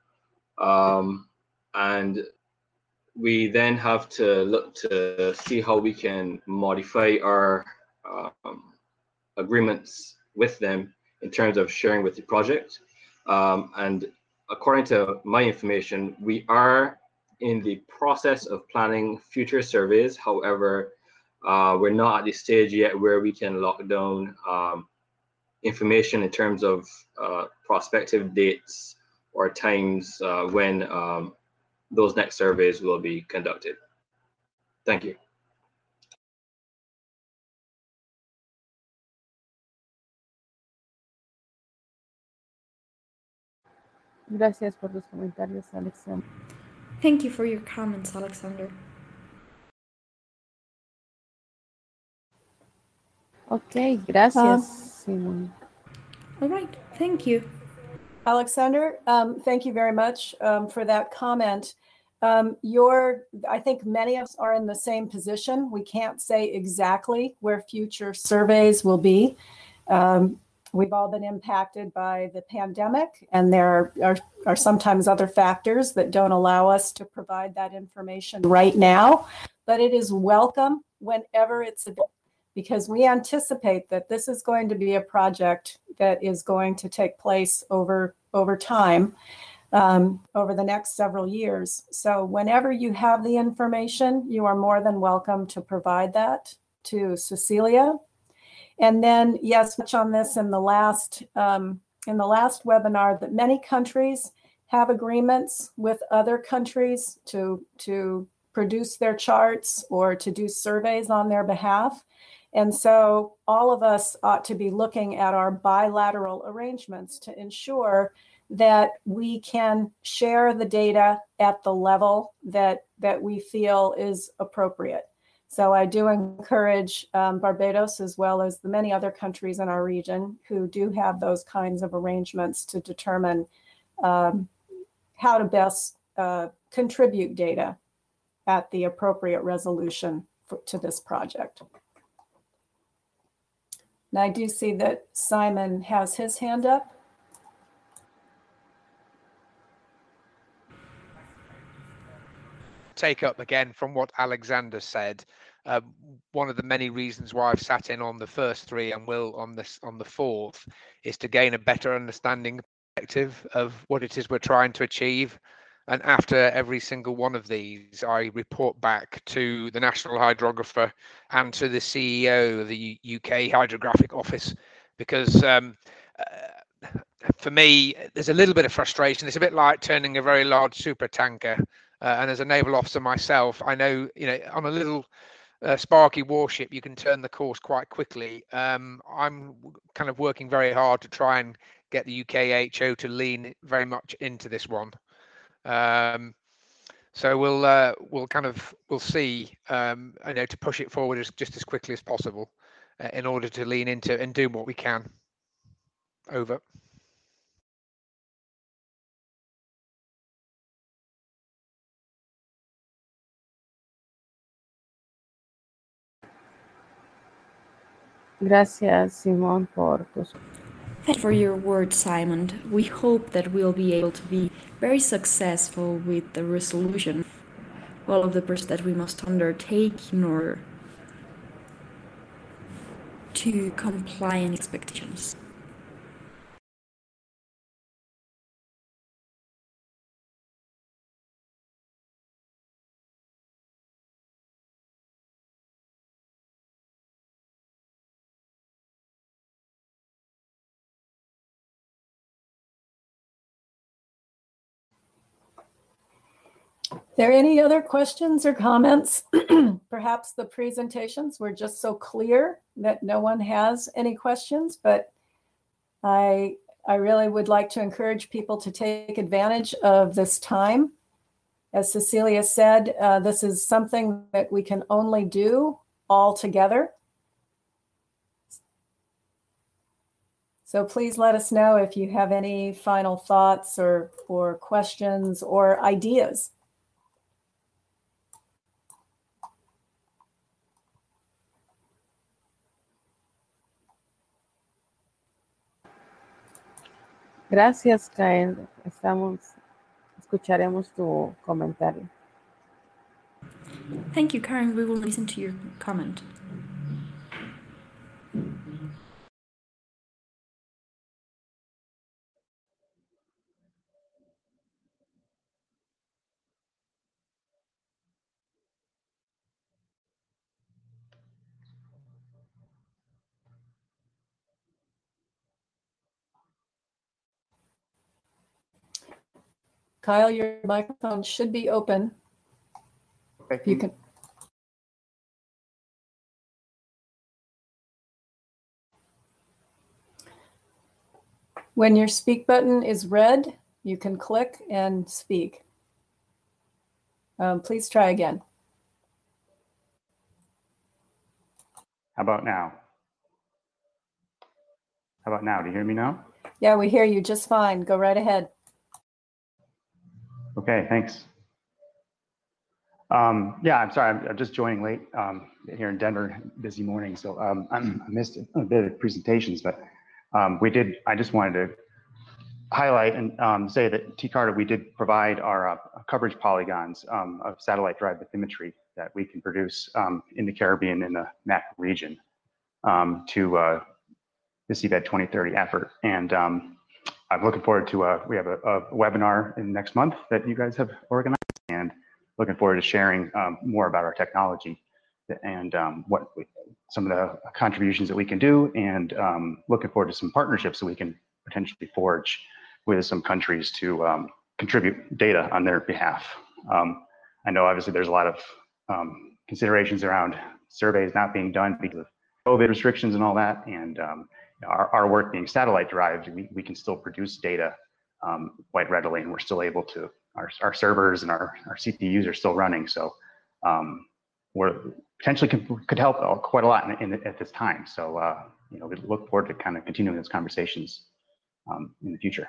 and we then have to look to see how we can modify our agreements with them in terms of sharing with the project. And according to my information, we are in the process of planning future surveys. However, we're not at the stage yet where we can lock down information in terms of prospective dates or times when those next surveys will be conducted. Thank you. Gracias por tus comentarios, Alexander. Thank you for your comments, Alexander. Okay, gracias, Simon. All right, thank you. Alexander, thank you very much for that comment. I think many of us are in the same position. We can't say exactly where future surveys will be. We've all been impacted by the pandemic, and there are sometimes other factors that don't allow us to provide that information right now, but it is welcome whenever it's available, because we anticipate that this is going to be a project that is going to take place over time, over the next several years. So whenever you have the information, you are more than welcome to provide that to Cecilia. And then, yes, touch on this in the last webinar, that many countries have agreements with other countries to produce their charts or to do surveys on their behalf. And so all of us ought to be looking at our bilateral arrangements to ensure that we can share the data at the level that we feel is appropriate. So I do encourage Barbados, as well as the many other countries in our region who do have those kinds of arrangements, to determine how to best contribute data at the appropriate resolution to this project. And I do see that Simon has his hand up. Take up again from what Alexander said. One of the many reasons why I've sat in on the first three and will on the fourth is to gain a better understanding perspective of what it is we're trying to achieve. And after every single one of these, I report back to the National Hydrographer and to the CEO of the UK Hydrographic Office, because for me, there's a little bit of frustration. It's a bit like turning a very large super tanker. And as a naval officer myself, I know, on a little sparky warship, you can turn the course quite quickly. I'm kind of working very hard to try and get the UKHO to lean very much into this one. So we'll see, to push it forward just as quickly as possible in order to lean into and do what we can. Over. Gracias, Simón, por tus. Thank you for your words, Simon. We hope that we'll be able to be very successful with the resolution of all of the process that we must undertake in order to comply with expectations. There any other questions or comments? Perhaps the presentations were just so clear that no one has any questions, but I really would like to encourage people to take advantage of this time. As Cecilia said, this is something that we can only do all together. So please let us know if you have any final thoughts or questions or ideas. Gracias, Karen. Escucharemos tu comentario. Thank you, Karen. We will listen to your comment. Kyle, your microphone should be open. Okay. You can. When your speak button is red, you can click and speak. Please try again. How about now? How about now? Do you hear me now? Yeah, we hear you just fine. Go right ahead. Okay, thanks. Yeah, I'm sorry, I'm just joining late here in Denver, busy morning, so I missed a bit of presentations, but I just wanted to highlight and say that TCARTA, we did provide our coverage polygons of satellite-derived bathymetry that we can produce in the Caribbean in the MAC region to the Seabed 2030 effort. And I'm looking forward to, we have a webinar in next month that you guys have organized, and looking forward to sharing more about our technology and some of the contributions that we can do, and looking forward to some partnerships that we can potentially forge with some countries to contribute data on their behalf. I know obviously there's a lot of considerations around surveys not being done because of COVID restrictions and all that, and our work being satellite derived, we can still produce data quite readily, and we're still able to, our servers and our CPUs are still running. So we're potentially could help quite a lot at this time. So we look forward to kind of continuing those conversations in the future.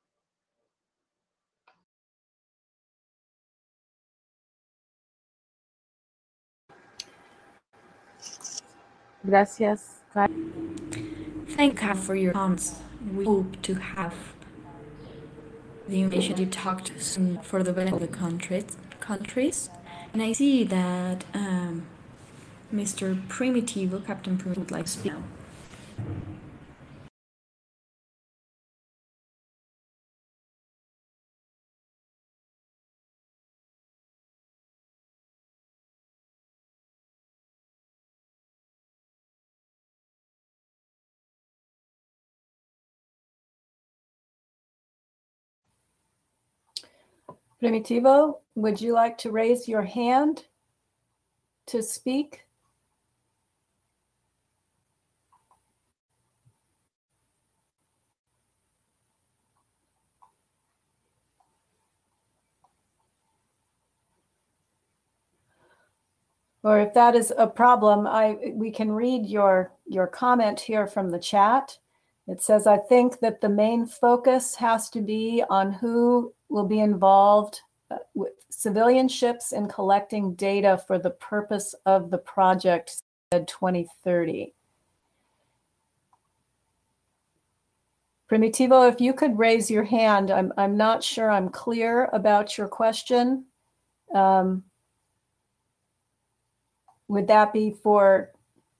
Gracias, Kyle. Thank you for your comments. We hope to have the information you talked soon for the benefit of the countries. And I see that Mr. Primitivo, Captain Primitivo, would like to speak now. Primitivo, would you like to raise your hand to speak? Or if that is a problem, we can read your comment here from the chat. It says, I think that the main focus has to be on who will be involved with civilian ships in collecting data for the purpose of the project, said 2030. Primitivo, if you could raise your hand, I'm not sure I'm clear about your question. Would that be for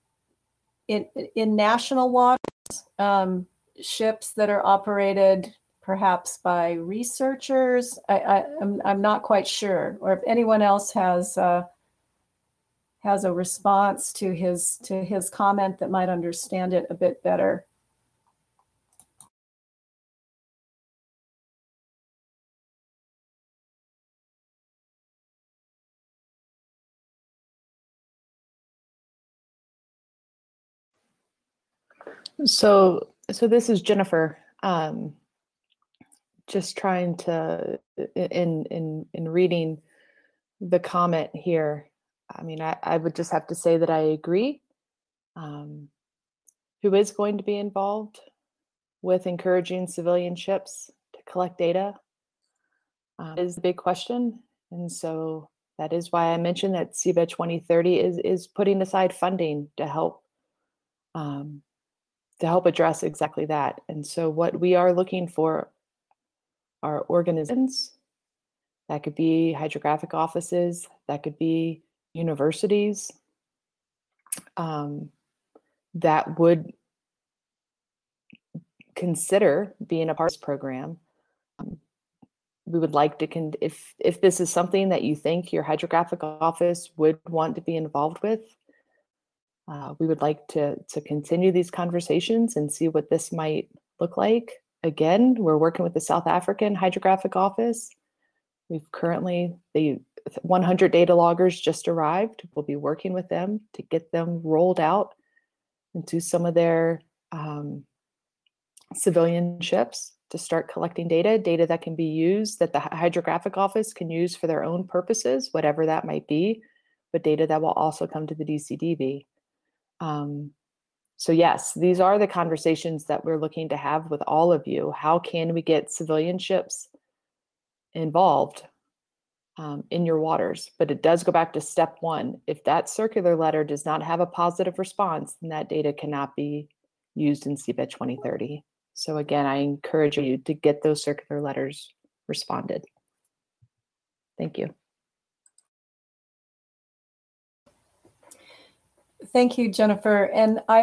in national waters, ships that are operated perhaps by researchers? I'm not quite sure. Or if anyone else has a response to his comment that might understand it a bit better. So this is Jennifer. Just trying to, in reading the comment here, I mean, I would just have to say that I agree. Who is going to be involved with encouraging civilian ships to collect data is the big question. And so that is why I mentioned that Seabed 2030 is putting aside funding to help address exactly that. And so what we are looking for are organizations. That could be hydrographic offices, that could be universities, that would consider being a part of this program. We would like to, if this is something that you think your hydrographic office would want to be involved with, we would like to continue these conversations and see what this might look like. Again, we're working with the South African Hydrographic Office. We've currently, the 100 data loggers just arrived. We'll be working with them to get them rolled out into some of their civilian ships to start collecting data that can be used, that the Hydrographic Office can use for their own purposes, whatever that might be, but data that will also come to the DCDB. So yes, these are the conversations that we're looking to have with all of you. How can we get civilian ships involved in your waters? But it does go back to step one. If that circular letter does not have a positive response, then that data cannot be used in CVET 2030. So again, I encourage you to get those circular letters responded. Thank you. Thank you, Jennifer. And I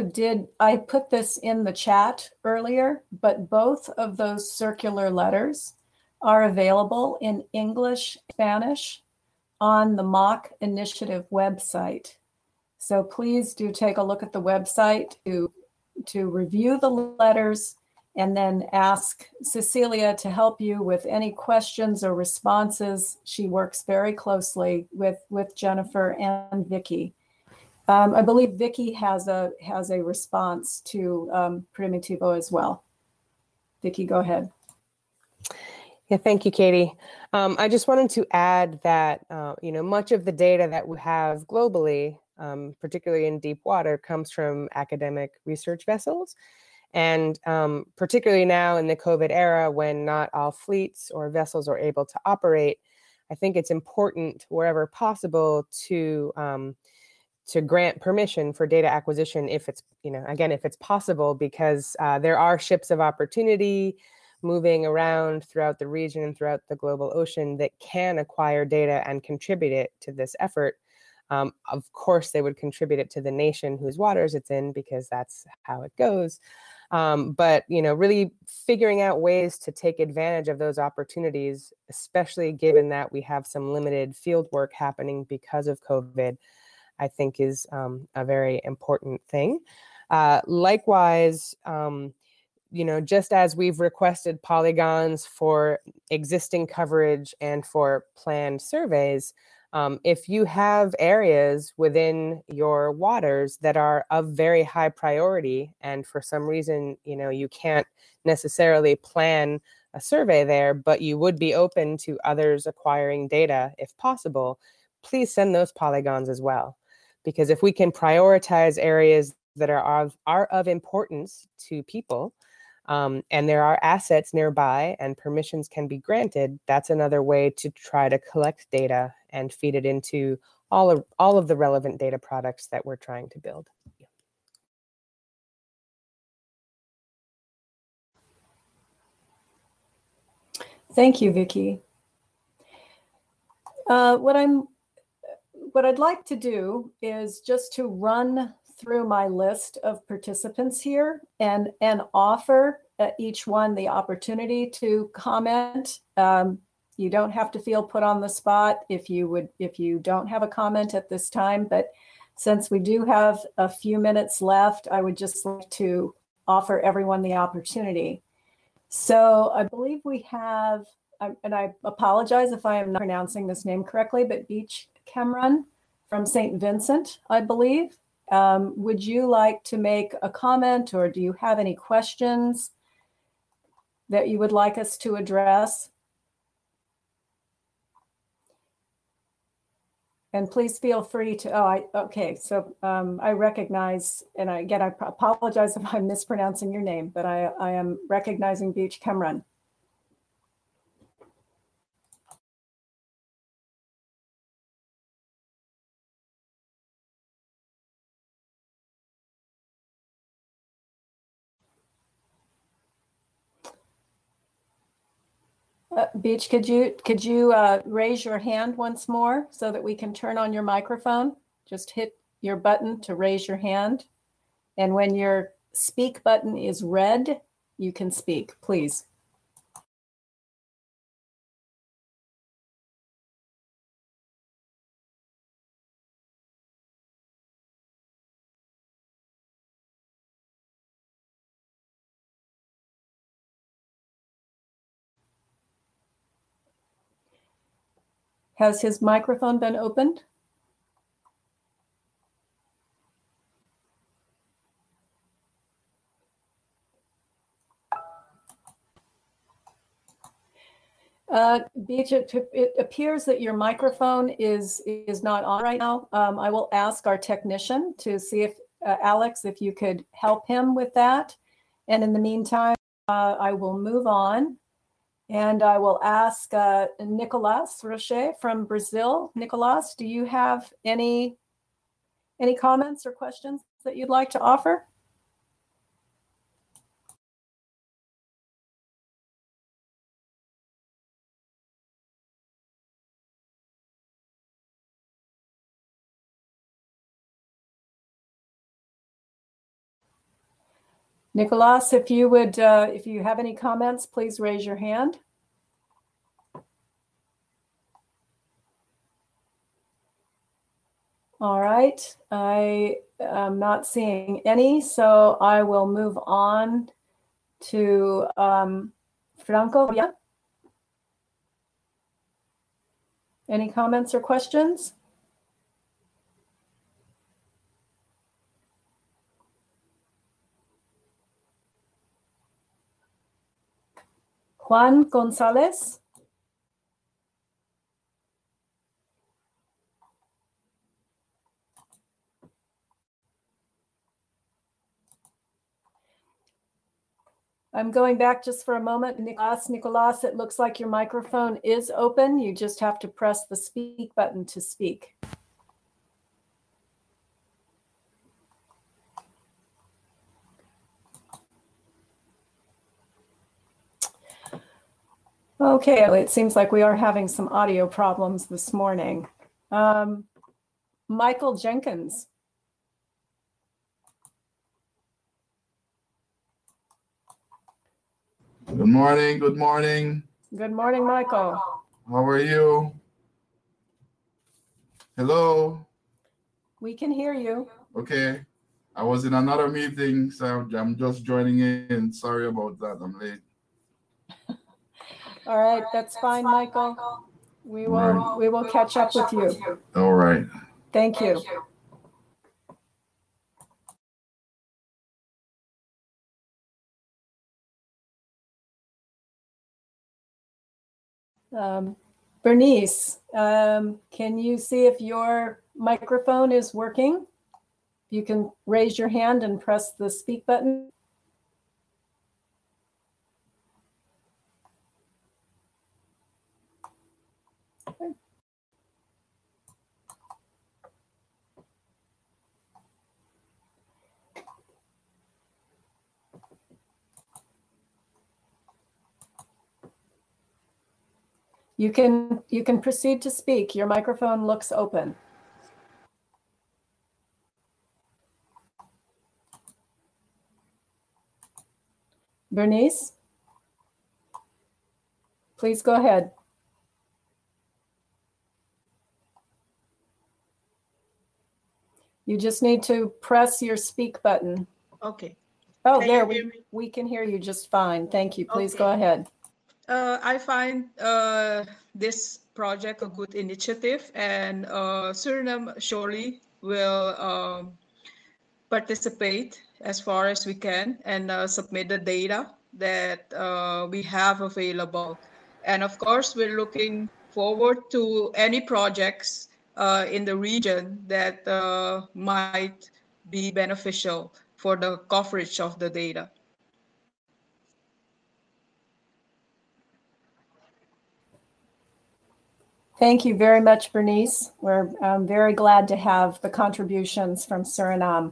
put this in the chat earlier, but both of those circular letters are available in English, Spanish on the MACH Initiative website. So please do take a look at the website to review the letters and then ask Cecilia to help you with any questions or responses. She works very closely with Jennifer and Vicky. I believe Vicky has a response to Primitivo as well. Vicky, go ahead. Yeah, thank you, Katie. I just wanted to add that much of the data that we have globally, particularly in deep water, comes from academic research vessels. And particularly now in the COVID era, when not all fleets or vessels are able to operate, I think it's important, wherever possible, to grant permission for data acquisition if it's, if it's possible, because there are ships of opportunity moving around throughout the region and throughout the global ocean that can acquire data and contribute it to this effort. Of course, they would contribute it to the nation whose waters it's in, because that's how it goes. But really figuring out ways to take advantage of those opportunities, especially given that we have some limited field work happening because of COVID, I think is a very important thing. Likewise, just as we've requested polygons for existing coverage and for planned surveys, if you have areas within your waters that are of very high priority, and for some reason, you can't necessarily plan a survey there, but you would be open to others acquiring data if possible, please send those polygons as well. Because if we can prioritize areas that are of importance to people, and there are assets nearby and permissions can be granted, that's another way to try to collect data and feed it into all of the relevant data products that we're trying to build. Thank you, Vicky. What I'd like to do is just to run through my list of participants here and offer each one the opportunity to comment. You don't have to feel put on the spot if you don't have a comment at this time, but since we do have a few minutes left, I would just like to offer everyone the opportunity. So I believe we have, and I apologize if I am not pronouncing this name correctly, but Beach Cameron from St. Vincent, I believe. Would you like to make a comment, or do you have any questions that you would like us to address? And please feel free to, okay, so I recognize, and again, I apologize if I'm mispronouncing your name, but I am recognizing Beach Cameron. Beach, could you raise your hand once more so that we can turn on your microphone? Just hit your button to raise your hand. And when your speak button is red, you can speak, please. Has his microphone been opened? Beach, it appears that your microphone is not on right now. I will ask our technician to see if, Alex, if you could help him with that. And in the meantime, I will move on. And I will ask Nicolas Rocher from Brazil. Nicolas, do you have any comments or questions that you'd like to offer? Nicolas, if you would, if you have any comments, please raise your hand. All right, I am not seeing any, so I will move on to Franco. Yeah. Any comments or questions? Juan Gonzalez. I'm going back just for a moment. Nicolas, it looks like your microphone is open. You just have to press the speak button to speak. Okay, it seems like we are having some audio problems this morning. Michael Jenkins. Good morning. Good morning. Good morning, Michael. How are you? Hello. We can hear you. Okay. I was in another meeting, so I'm just joining in. Sorry about that. I'm late. All right, that's fine, Michael. We will catch up with you. All right. Thank you. Bernice, can you see if your microphone is working? You can raise your hand and press the speak button. Okay. You can proceed to speak. Your microphone looks open. Bernice, please go ahead. You just need to press your speak button. Okay. Oh, Can there, you hear me? we can hear you just fine. Thank you. Please Okay. go ahead. I find this project a good initiative, and Suriname surely will participate as far as we can and submit the data that we have available. And of course, we're looking forward to any projects in the region that might be beneficial for the coverage of the data. Thank you very much, Bernice. We're very glad to have the contributions from Suriname.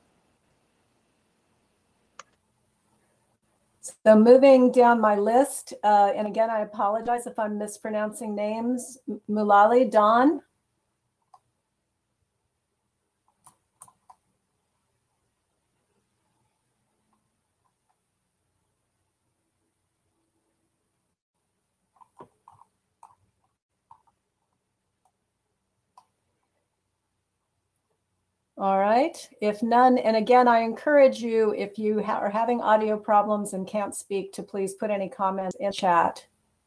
So moving down my list, and again, I apologize if I'm mispronouncing names. Mulali, Don. All right, if none, and again, I encourage you, if you are having audio problems and can't speak, to please put any comments in chat.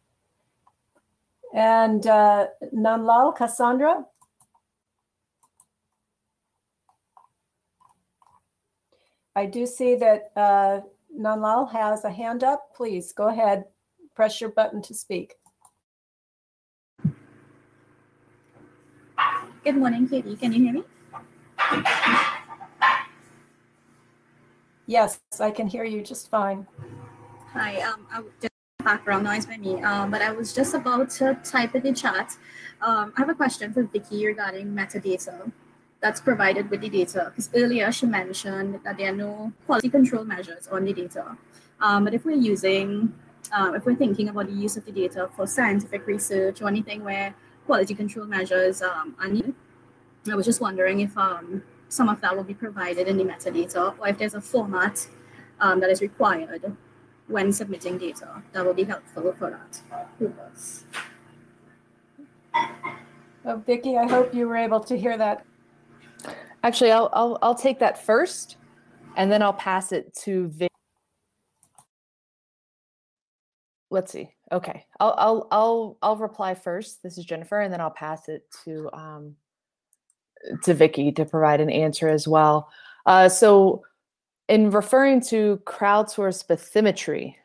And Nanlal, Cassandra? I do see that Nanlal has a hand up. Please go ahead, press your button to speak. Good morning, Katie. Can you hear me? Yes, I can hear you just fine. Hi, just background noise by me, but I was just about to type in the chat. I have a question for Vicky regarding metadata that's provided with the data, because earlier she mentioned that there are no quality control measures on the data. But if we're using, if we're thinking about the use of the data for scientific research or anything where quality control measures are needed, I was just wondering if some of that will be provided in the metadata, or if there's a format that is required when submitting data. That will be helpful for that purpose. Vicki, I hope you were able to hear that. Actually, I'll take that first, and then I'll pass it to Vic. Let's see. Okay, I'll reply first. This is Jennifer, and then I'll pass it to Vicki to provide an answer as well. So, in referring to crowdsourced bathymetry,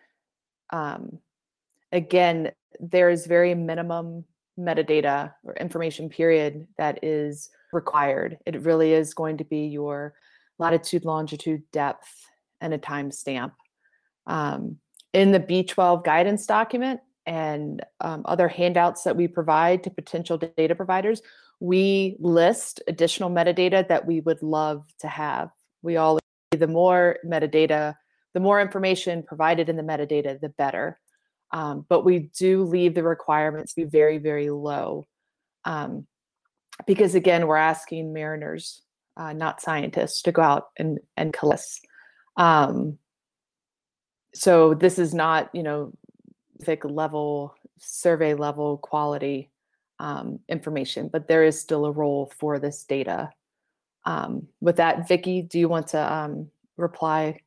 again, there is very minimum metadata or information period that is required. It really is going to be your latitude, longitude, depth, and a timestamp. In the B12 guidance document and other handouts that we provide to potential data providers, we list additional metadata that we would love to have. We all, the more metadata, the more information provided in the metadata, the better. But we do leave the requirements to be very, very low. Because again, we're asking mariners, not scientists, to go out and collect. So this is not, thick level, survey level quality information, but there is still a role for this data. With that, Vicki, do you want to reply,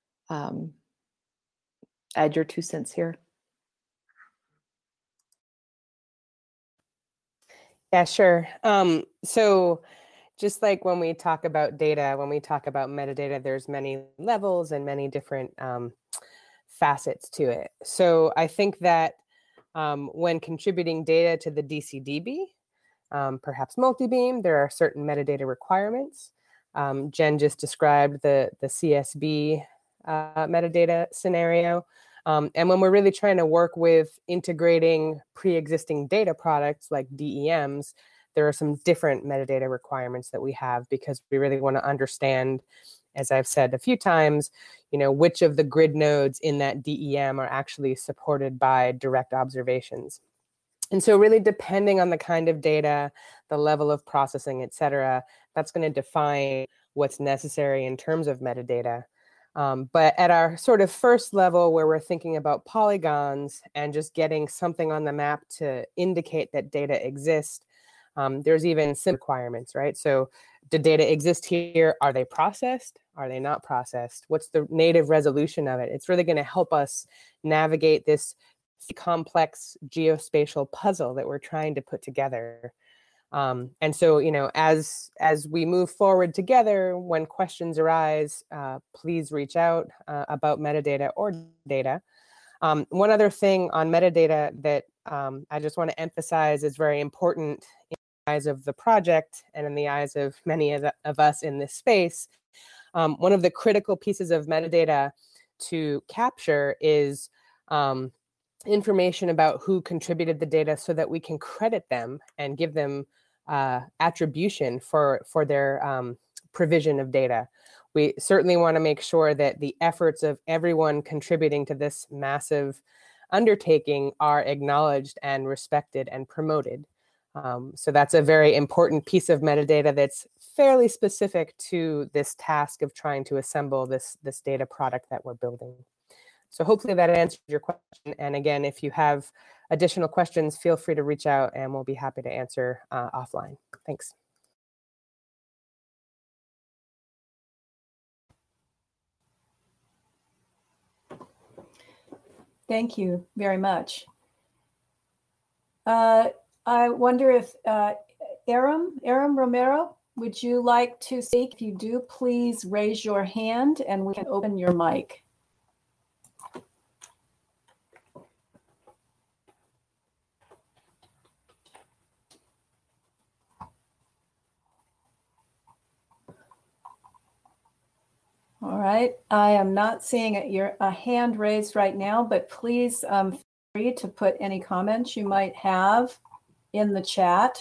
add your 2 cents here? Yeah, sure. So just like when we talk about data, when we talk about metadata, there's many levels and many different facets to it. So I think that when contributing data to the DCDB, perhaps multi-beam, there are certain metadata requirements. Jen just described the CSB metadata scenario. And when we're really trying to work with integrating pre-existing data products like DEMs, there are some different metadata requirements that we have because we really want to understand, as I've said a few times, which of the grid nodes in that DEM are actually supported by direct observations. And so really depending on the kind of data, the level of processing, et cetera, that's going to define what's necessary in terms of metadata. But at our sort of first level where we're thinking about polygons and just getting something on the map to indicate that data exists, there's even some requirements, right? So do data exist here? Are they processed? Are they not processed? What's the native resolution of it? It's really going to help us navigate this complex geospatial puzzle that we're trying to put together. And so, as we move forward together, when questions arise, please reach out about metadata or data. One other thing on metadata that I just want to emphasize is very important in the eyes of the project and in the eyes of many of us in this space. One of the critical pieces of metadata to capture is information about who contributed the data so that we can credit them and give them attribution for their provision of data. We certainly want to make sure that the efforts of everyone contributing to this massive undertaking are acknowledged and respected and promoted. So that's a very important piece of metadata that's fairly specific to this task of trying to assemble this data product that we're building. So hopefully that answered your question. And again, if you have additional questions, feel free to reach out and we'll be happy to answer offline. Thanks. Thank you very much. I wonder if Aram Romero, would you like to speak? If you do, please raise your hand and we can open your mic. All right, I am not seeing a hand raised right now, but please feel free to put any comments you might have in the chat.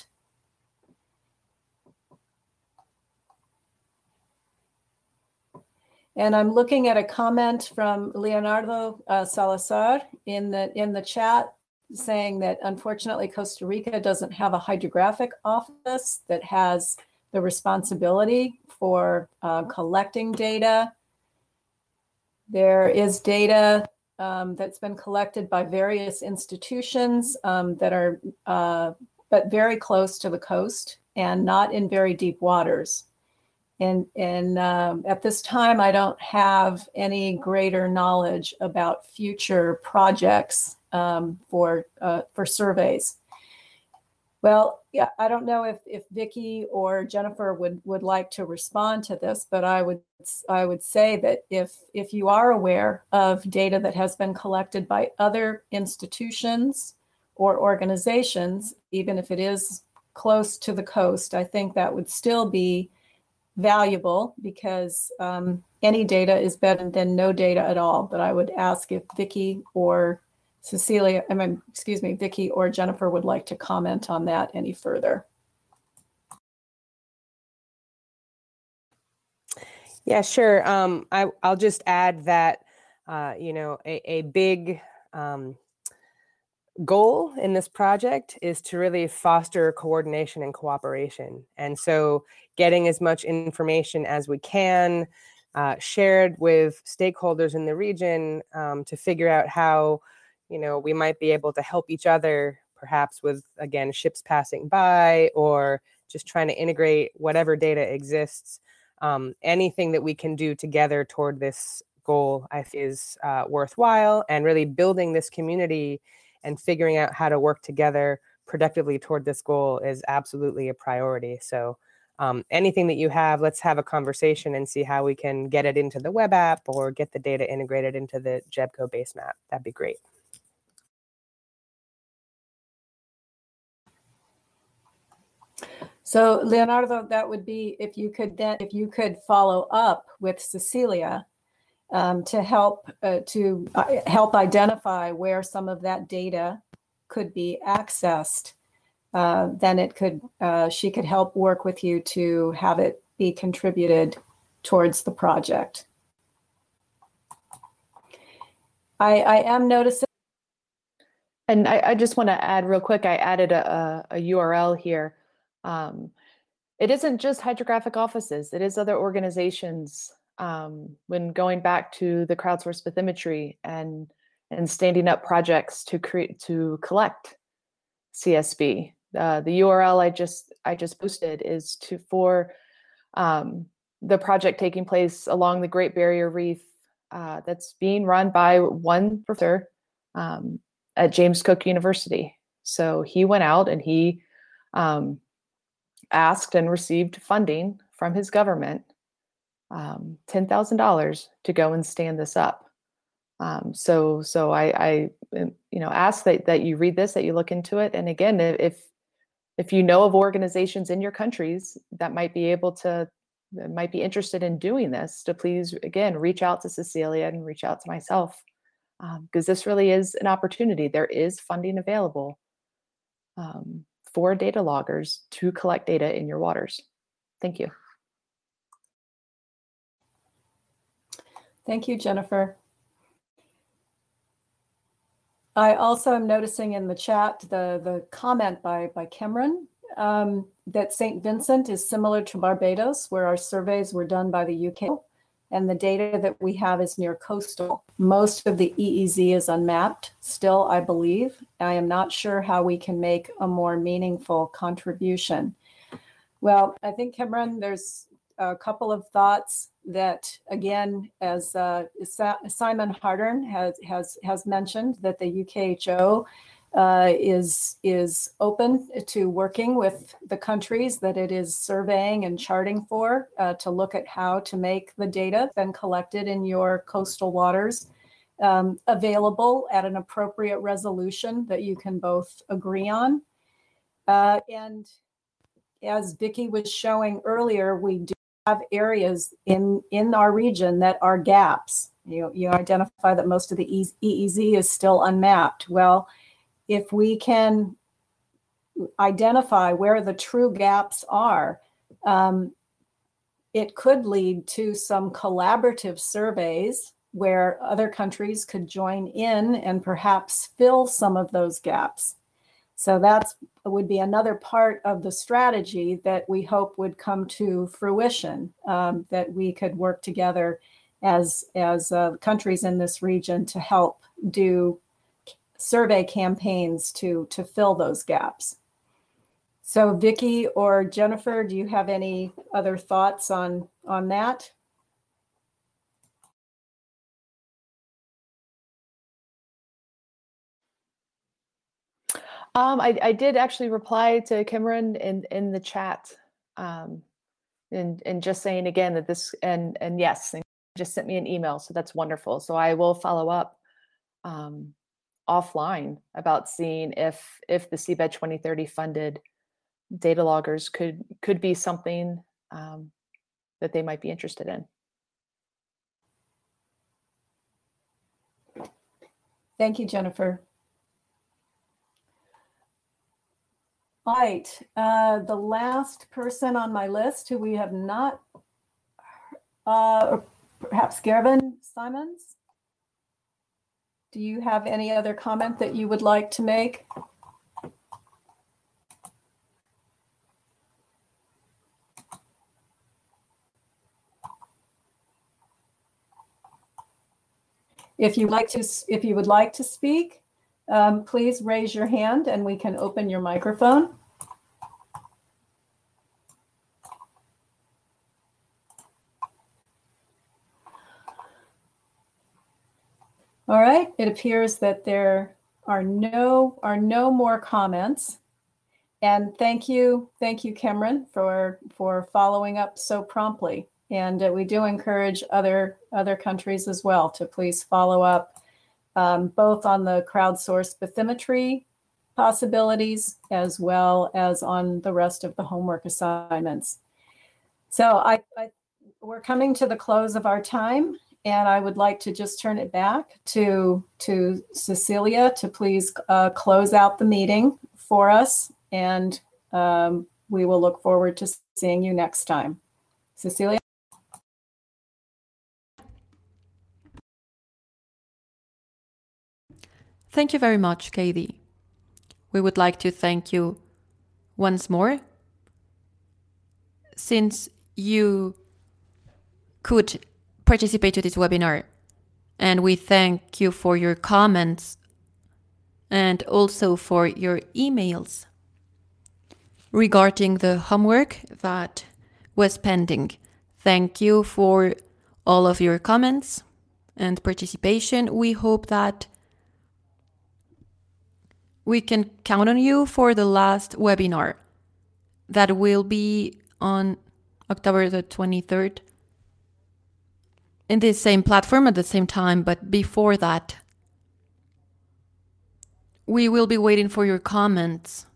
And I'm looking at a comment from Leonardo Salazar in the chat saying that unfortunately Costa Rica doesn't have a hydrographic office that has the responsibility for collecting data. There is data that's been collected by various institutions that are, but very close to the coast and not in very deep waters. And at this time, I don't have any greater knowledge about future projects for surveys. Well, yeah, I don't know if Vicki or Jennifer would like to respond to this, but I would say that if you are aware of data that has been collected by other institutions or organizations, even if it is close to the coast, I think that would still be valuable, because any data is better than no data at all. But I would ask if Vicki or Vicki or Jennifer would like to comment on that any further. Yeah, sure. I'll just add that, a big goal in this project is to really foster coordination and cooperation. And so getting as much information as we can shared with stakeholders in the region to figure out how, we might be able to help each other, perhaps with, again, ships passing by, or just trying to integrate whatever data exists. Anything that we can do together toward this goal, I think, is worthwhile, and really building this community and figuring out how to work together productively toward this goal is absolutely a priority. So anything that you have, let's have a conversation and see how we can get it into the web app or get the data integrated into the JEBCO base map. That'd be great. So Leonardo, that would be if you could follow up with Cecilia to help identify where some of that data could be accessed. Then she could help work with you to have it be contributed towards the project. I am noticing. And I just want to add real quick, I added a URL here. It isn't just hydrographic offices, it is other organizations. When going back to the crowdsourced bathymetry and standing up projects to collect CSV. The URL I just posted is for the project taking place along the Great Barrier Reef that's being run by one professor at James Cook University. So he went out and he asked and received funding from his government, $10,000 to go and stand this up. So I ask that you read this, that you look into it. And again, if you know of organizations in your countries that might be interested in doing this, to please, again, reach out to Cecilia and reach out to myself, because this really is an opportunity. There is funding available for data loggers to collect data in your waters. Thank you. Thank you, Jennifer. I also am noticing in the chat the comment by Cameron that St. Vincent is similar to Barbados, where our surveys were done by the UK, and the data that we have is near coastal. Most of the EEZ is unmapped still, I believe. I am not sure how we can make a more meaningful contribution. Well, I think, Cameron, there's a couple of thoughts that, again, as Simon Hardern has mentioned, that the UKHO is open to working with the countries that it is surveying and charting for to look at how to make the data then collected in your coastal waters available at an appropriate resolution that you can both agree on. And as Vicki was showing earlier, we do have areas in our region that are gaps. You identify that most of the EEZ is still unmapped. Well, if we can identify where the true gaps are, it could lead to some collaborative surveys where other countries could join in and perhaps fill some of those gaps. So that would be another part of the strategy that we hope would come to fruition, that we could work together as countries in this region to help do survey campaigns to fill those gaps. So Vicki or Jennifer, do you have any other thoughts on that? I did actually reply to Cameron in the chat, and just saying again that this and yes, and just sent me an email, so that's wonderful. So I will follow up offline about seeing if the Seabed 2030 funded data loggers could be something that they might be interested in. Thank you, Jennifer. All right, the last person on my list who we have not, perhaps Gervin Simons. Do you have any other comment that you would like to make? If you would like to speak, please raise your hand and we can open your microphone. All right, it appears that there are no more comments. And thank you, Cameron, for following up so promptly. And we do encourage other countries as well to please follow up, both on the crowdsourced bathymetry possibilities as well as on the rest of the homework assignments. So we're coming to the close of our time, and I would like to just turn it back to Cecilia to please close out the meeting for us, and we will look forward to seeing you next time. Cecilia? Thank you very much, Katie. We would like to thank you once more, since you could participate to this webinar, and we thank you for your comments and also for your emails regarding the homework that was pending. Thank you for all of your comments and participation. We hope that we can count on you for the last webinar that will be on October the 23rd in this same platform at the same time. But before that, we will be waiting for your comments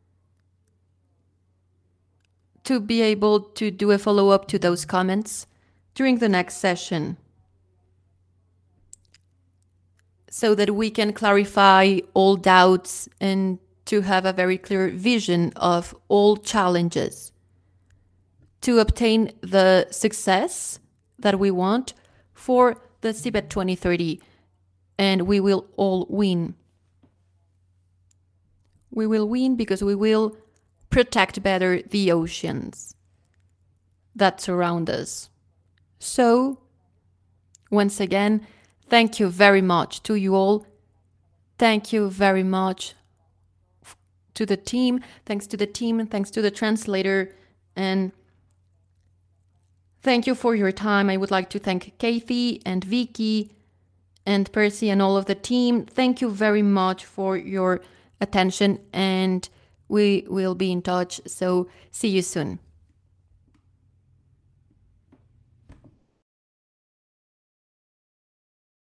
to be able to do a follow-up to those comments during the next session, so that we can clarify all doubts and to have a very clear vision of all challenges to obtain the success that we want for the Seabed 2030, and we will all win. We will win because we will protect better the oceans that surround us. So, once again, thank you very much to you all. Thank you very much to the team. Thanks to the team, and thanks to the translator. And thank you for your time. I would like to thank Kathy and Vicky and Percy and all of the team. Thank you very much for your attention, and we will be in touch. So see you soon.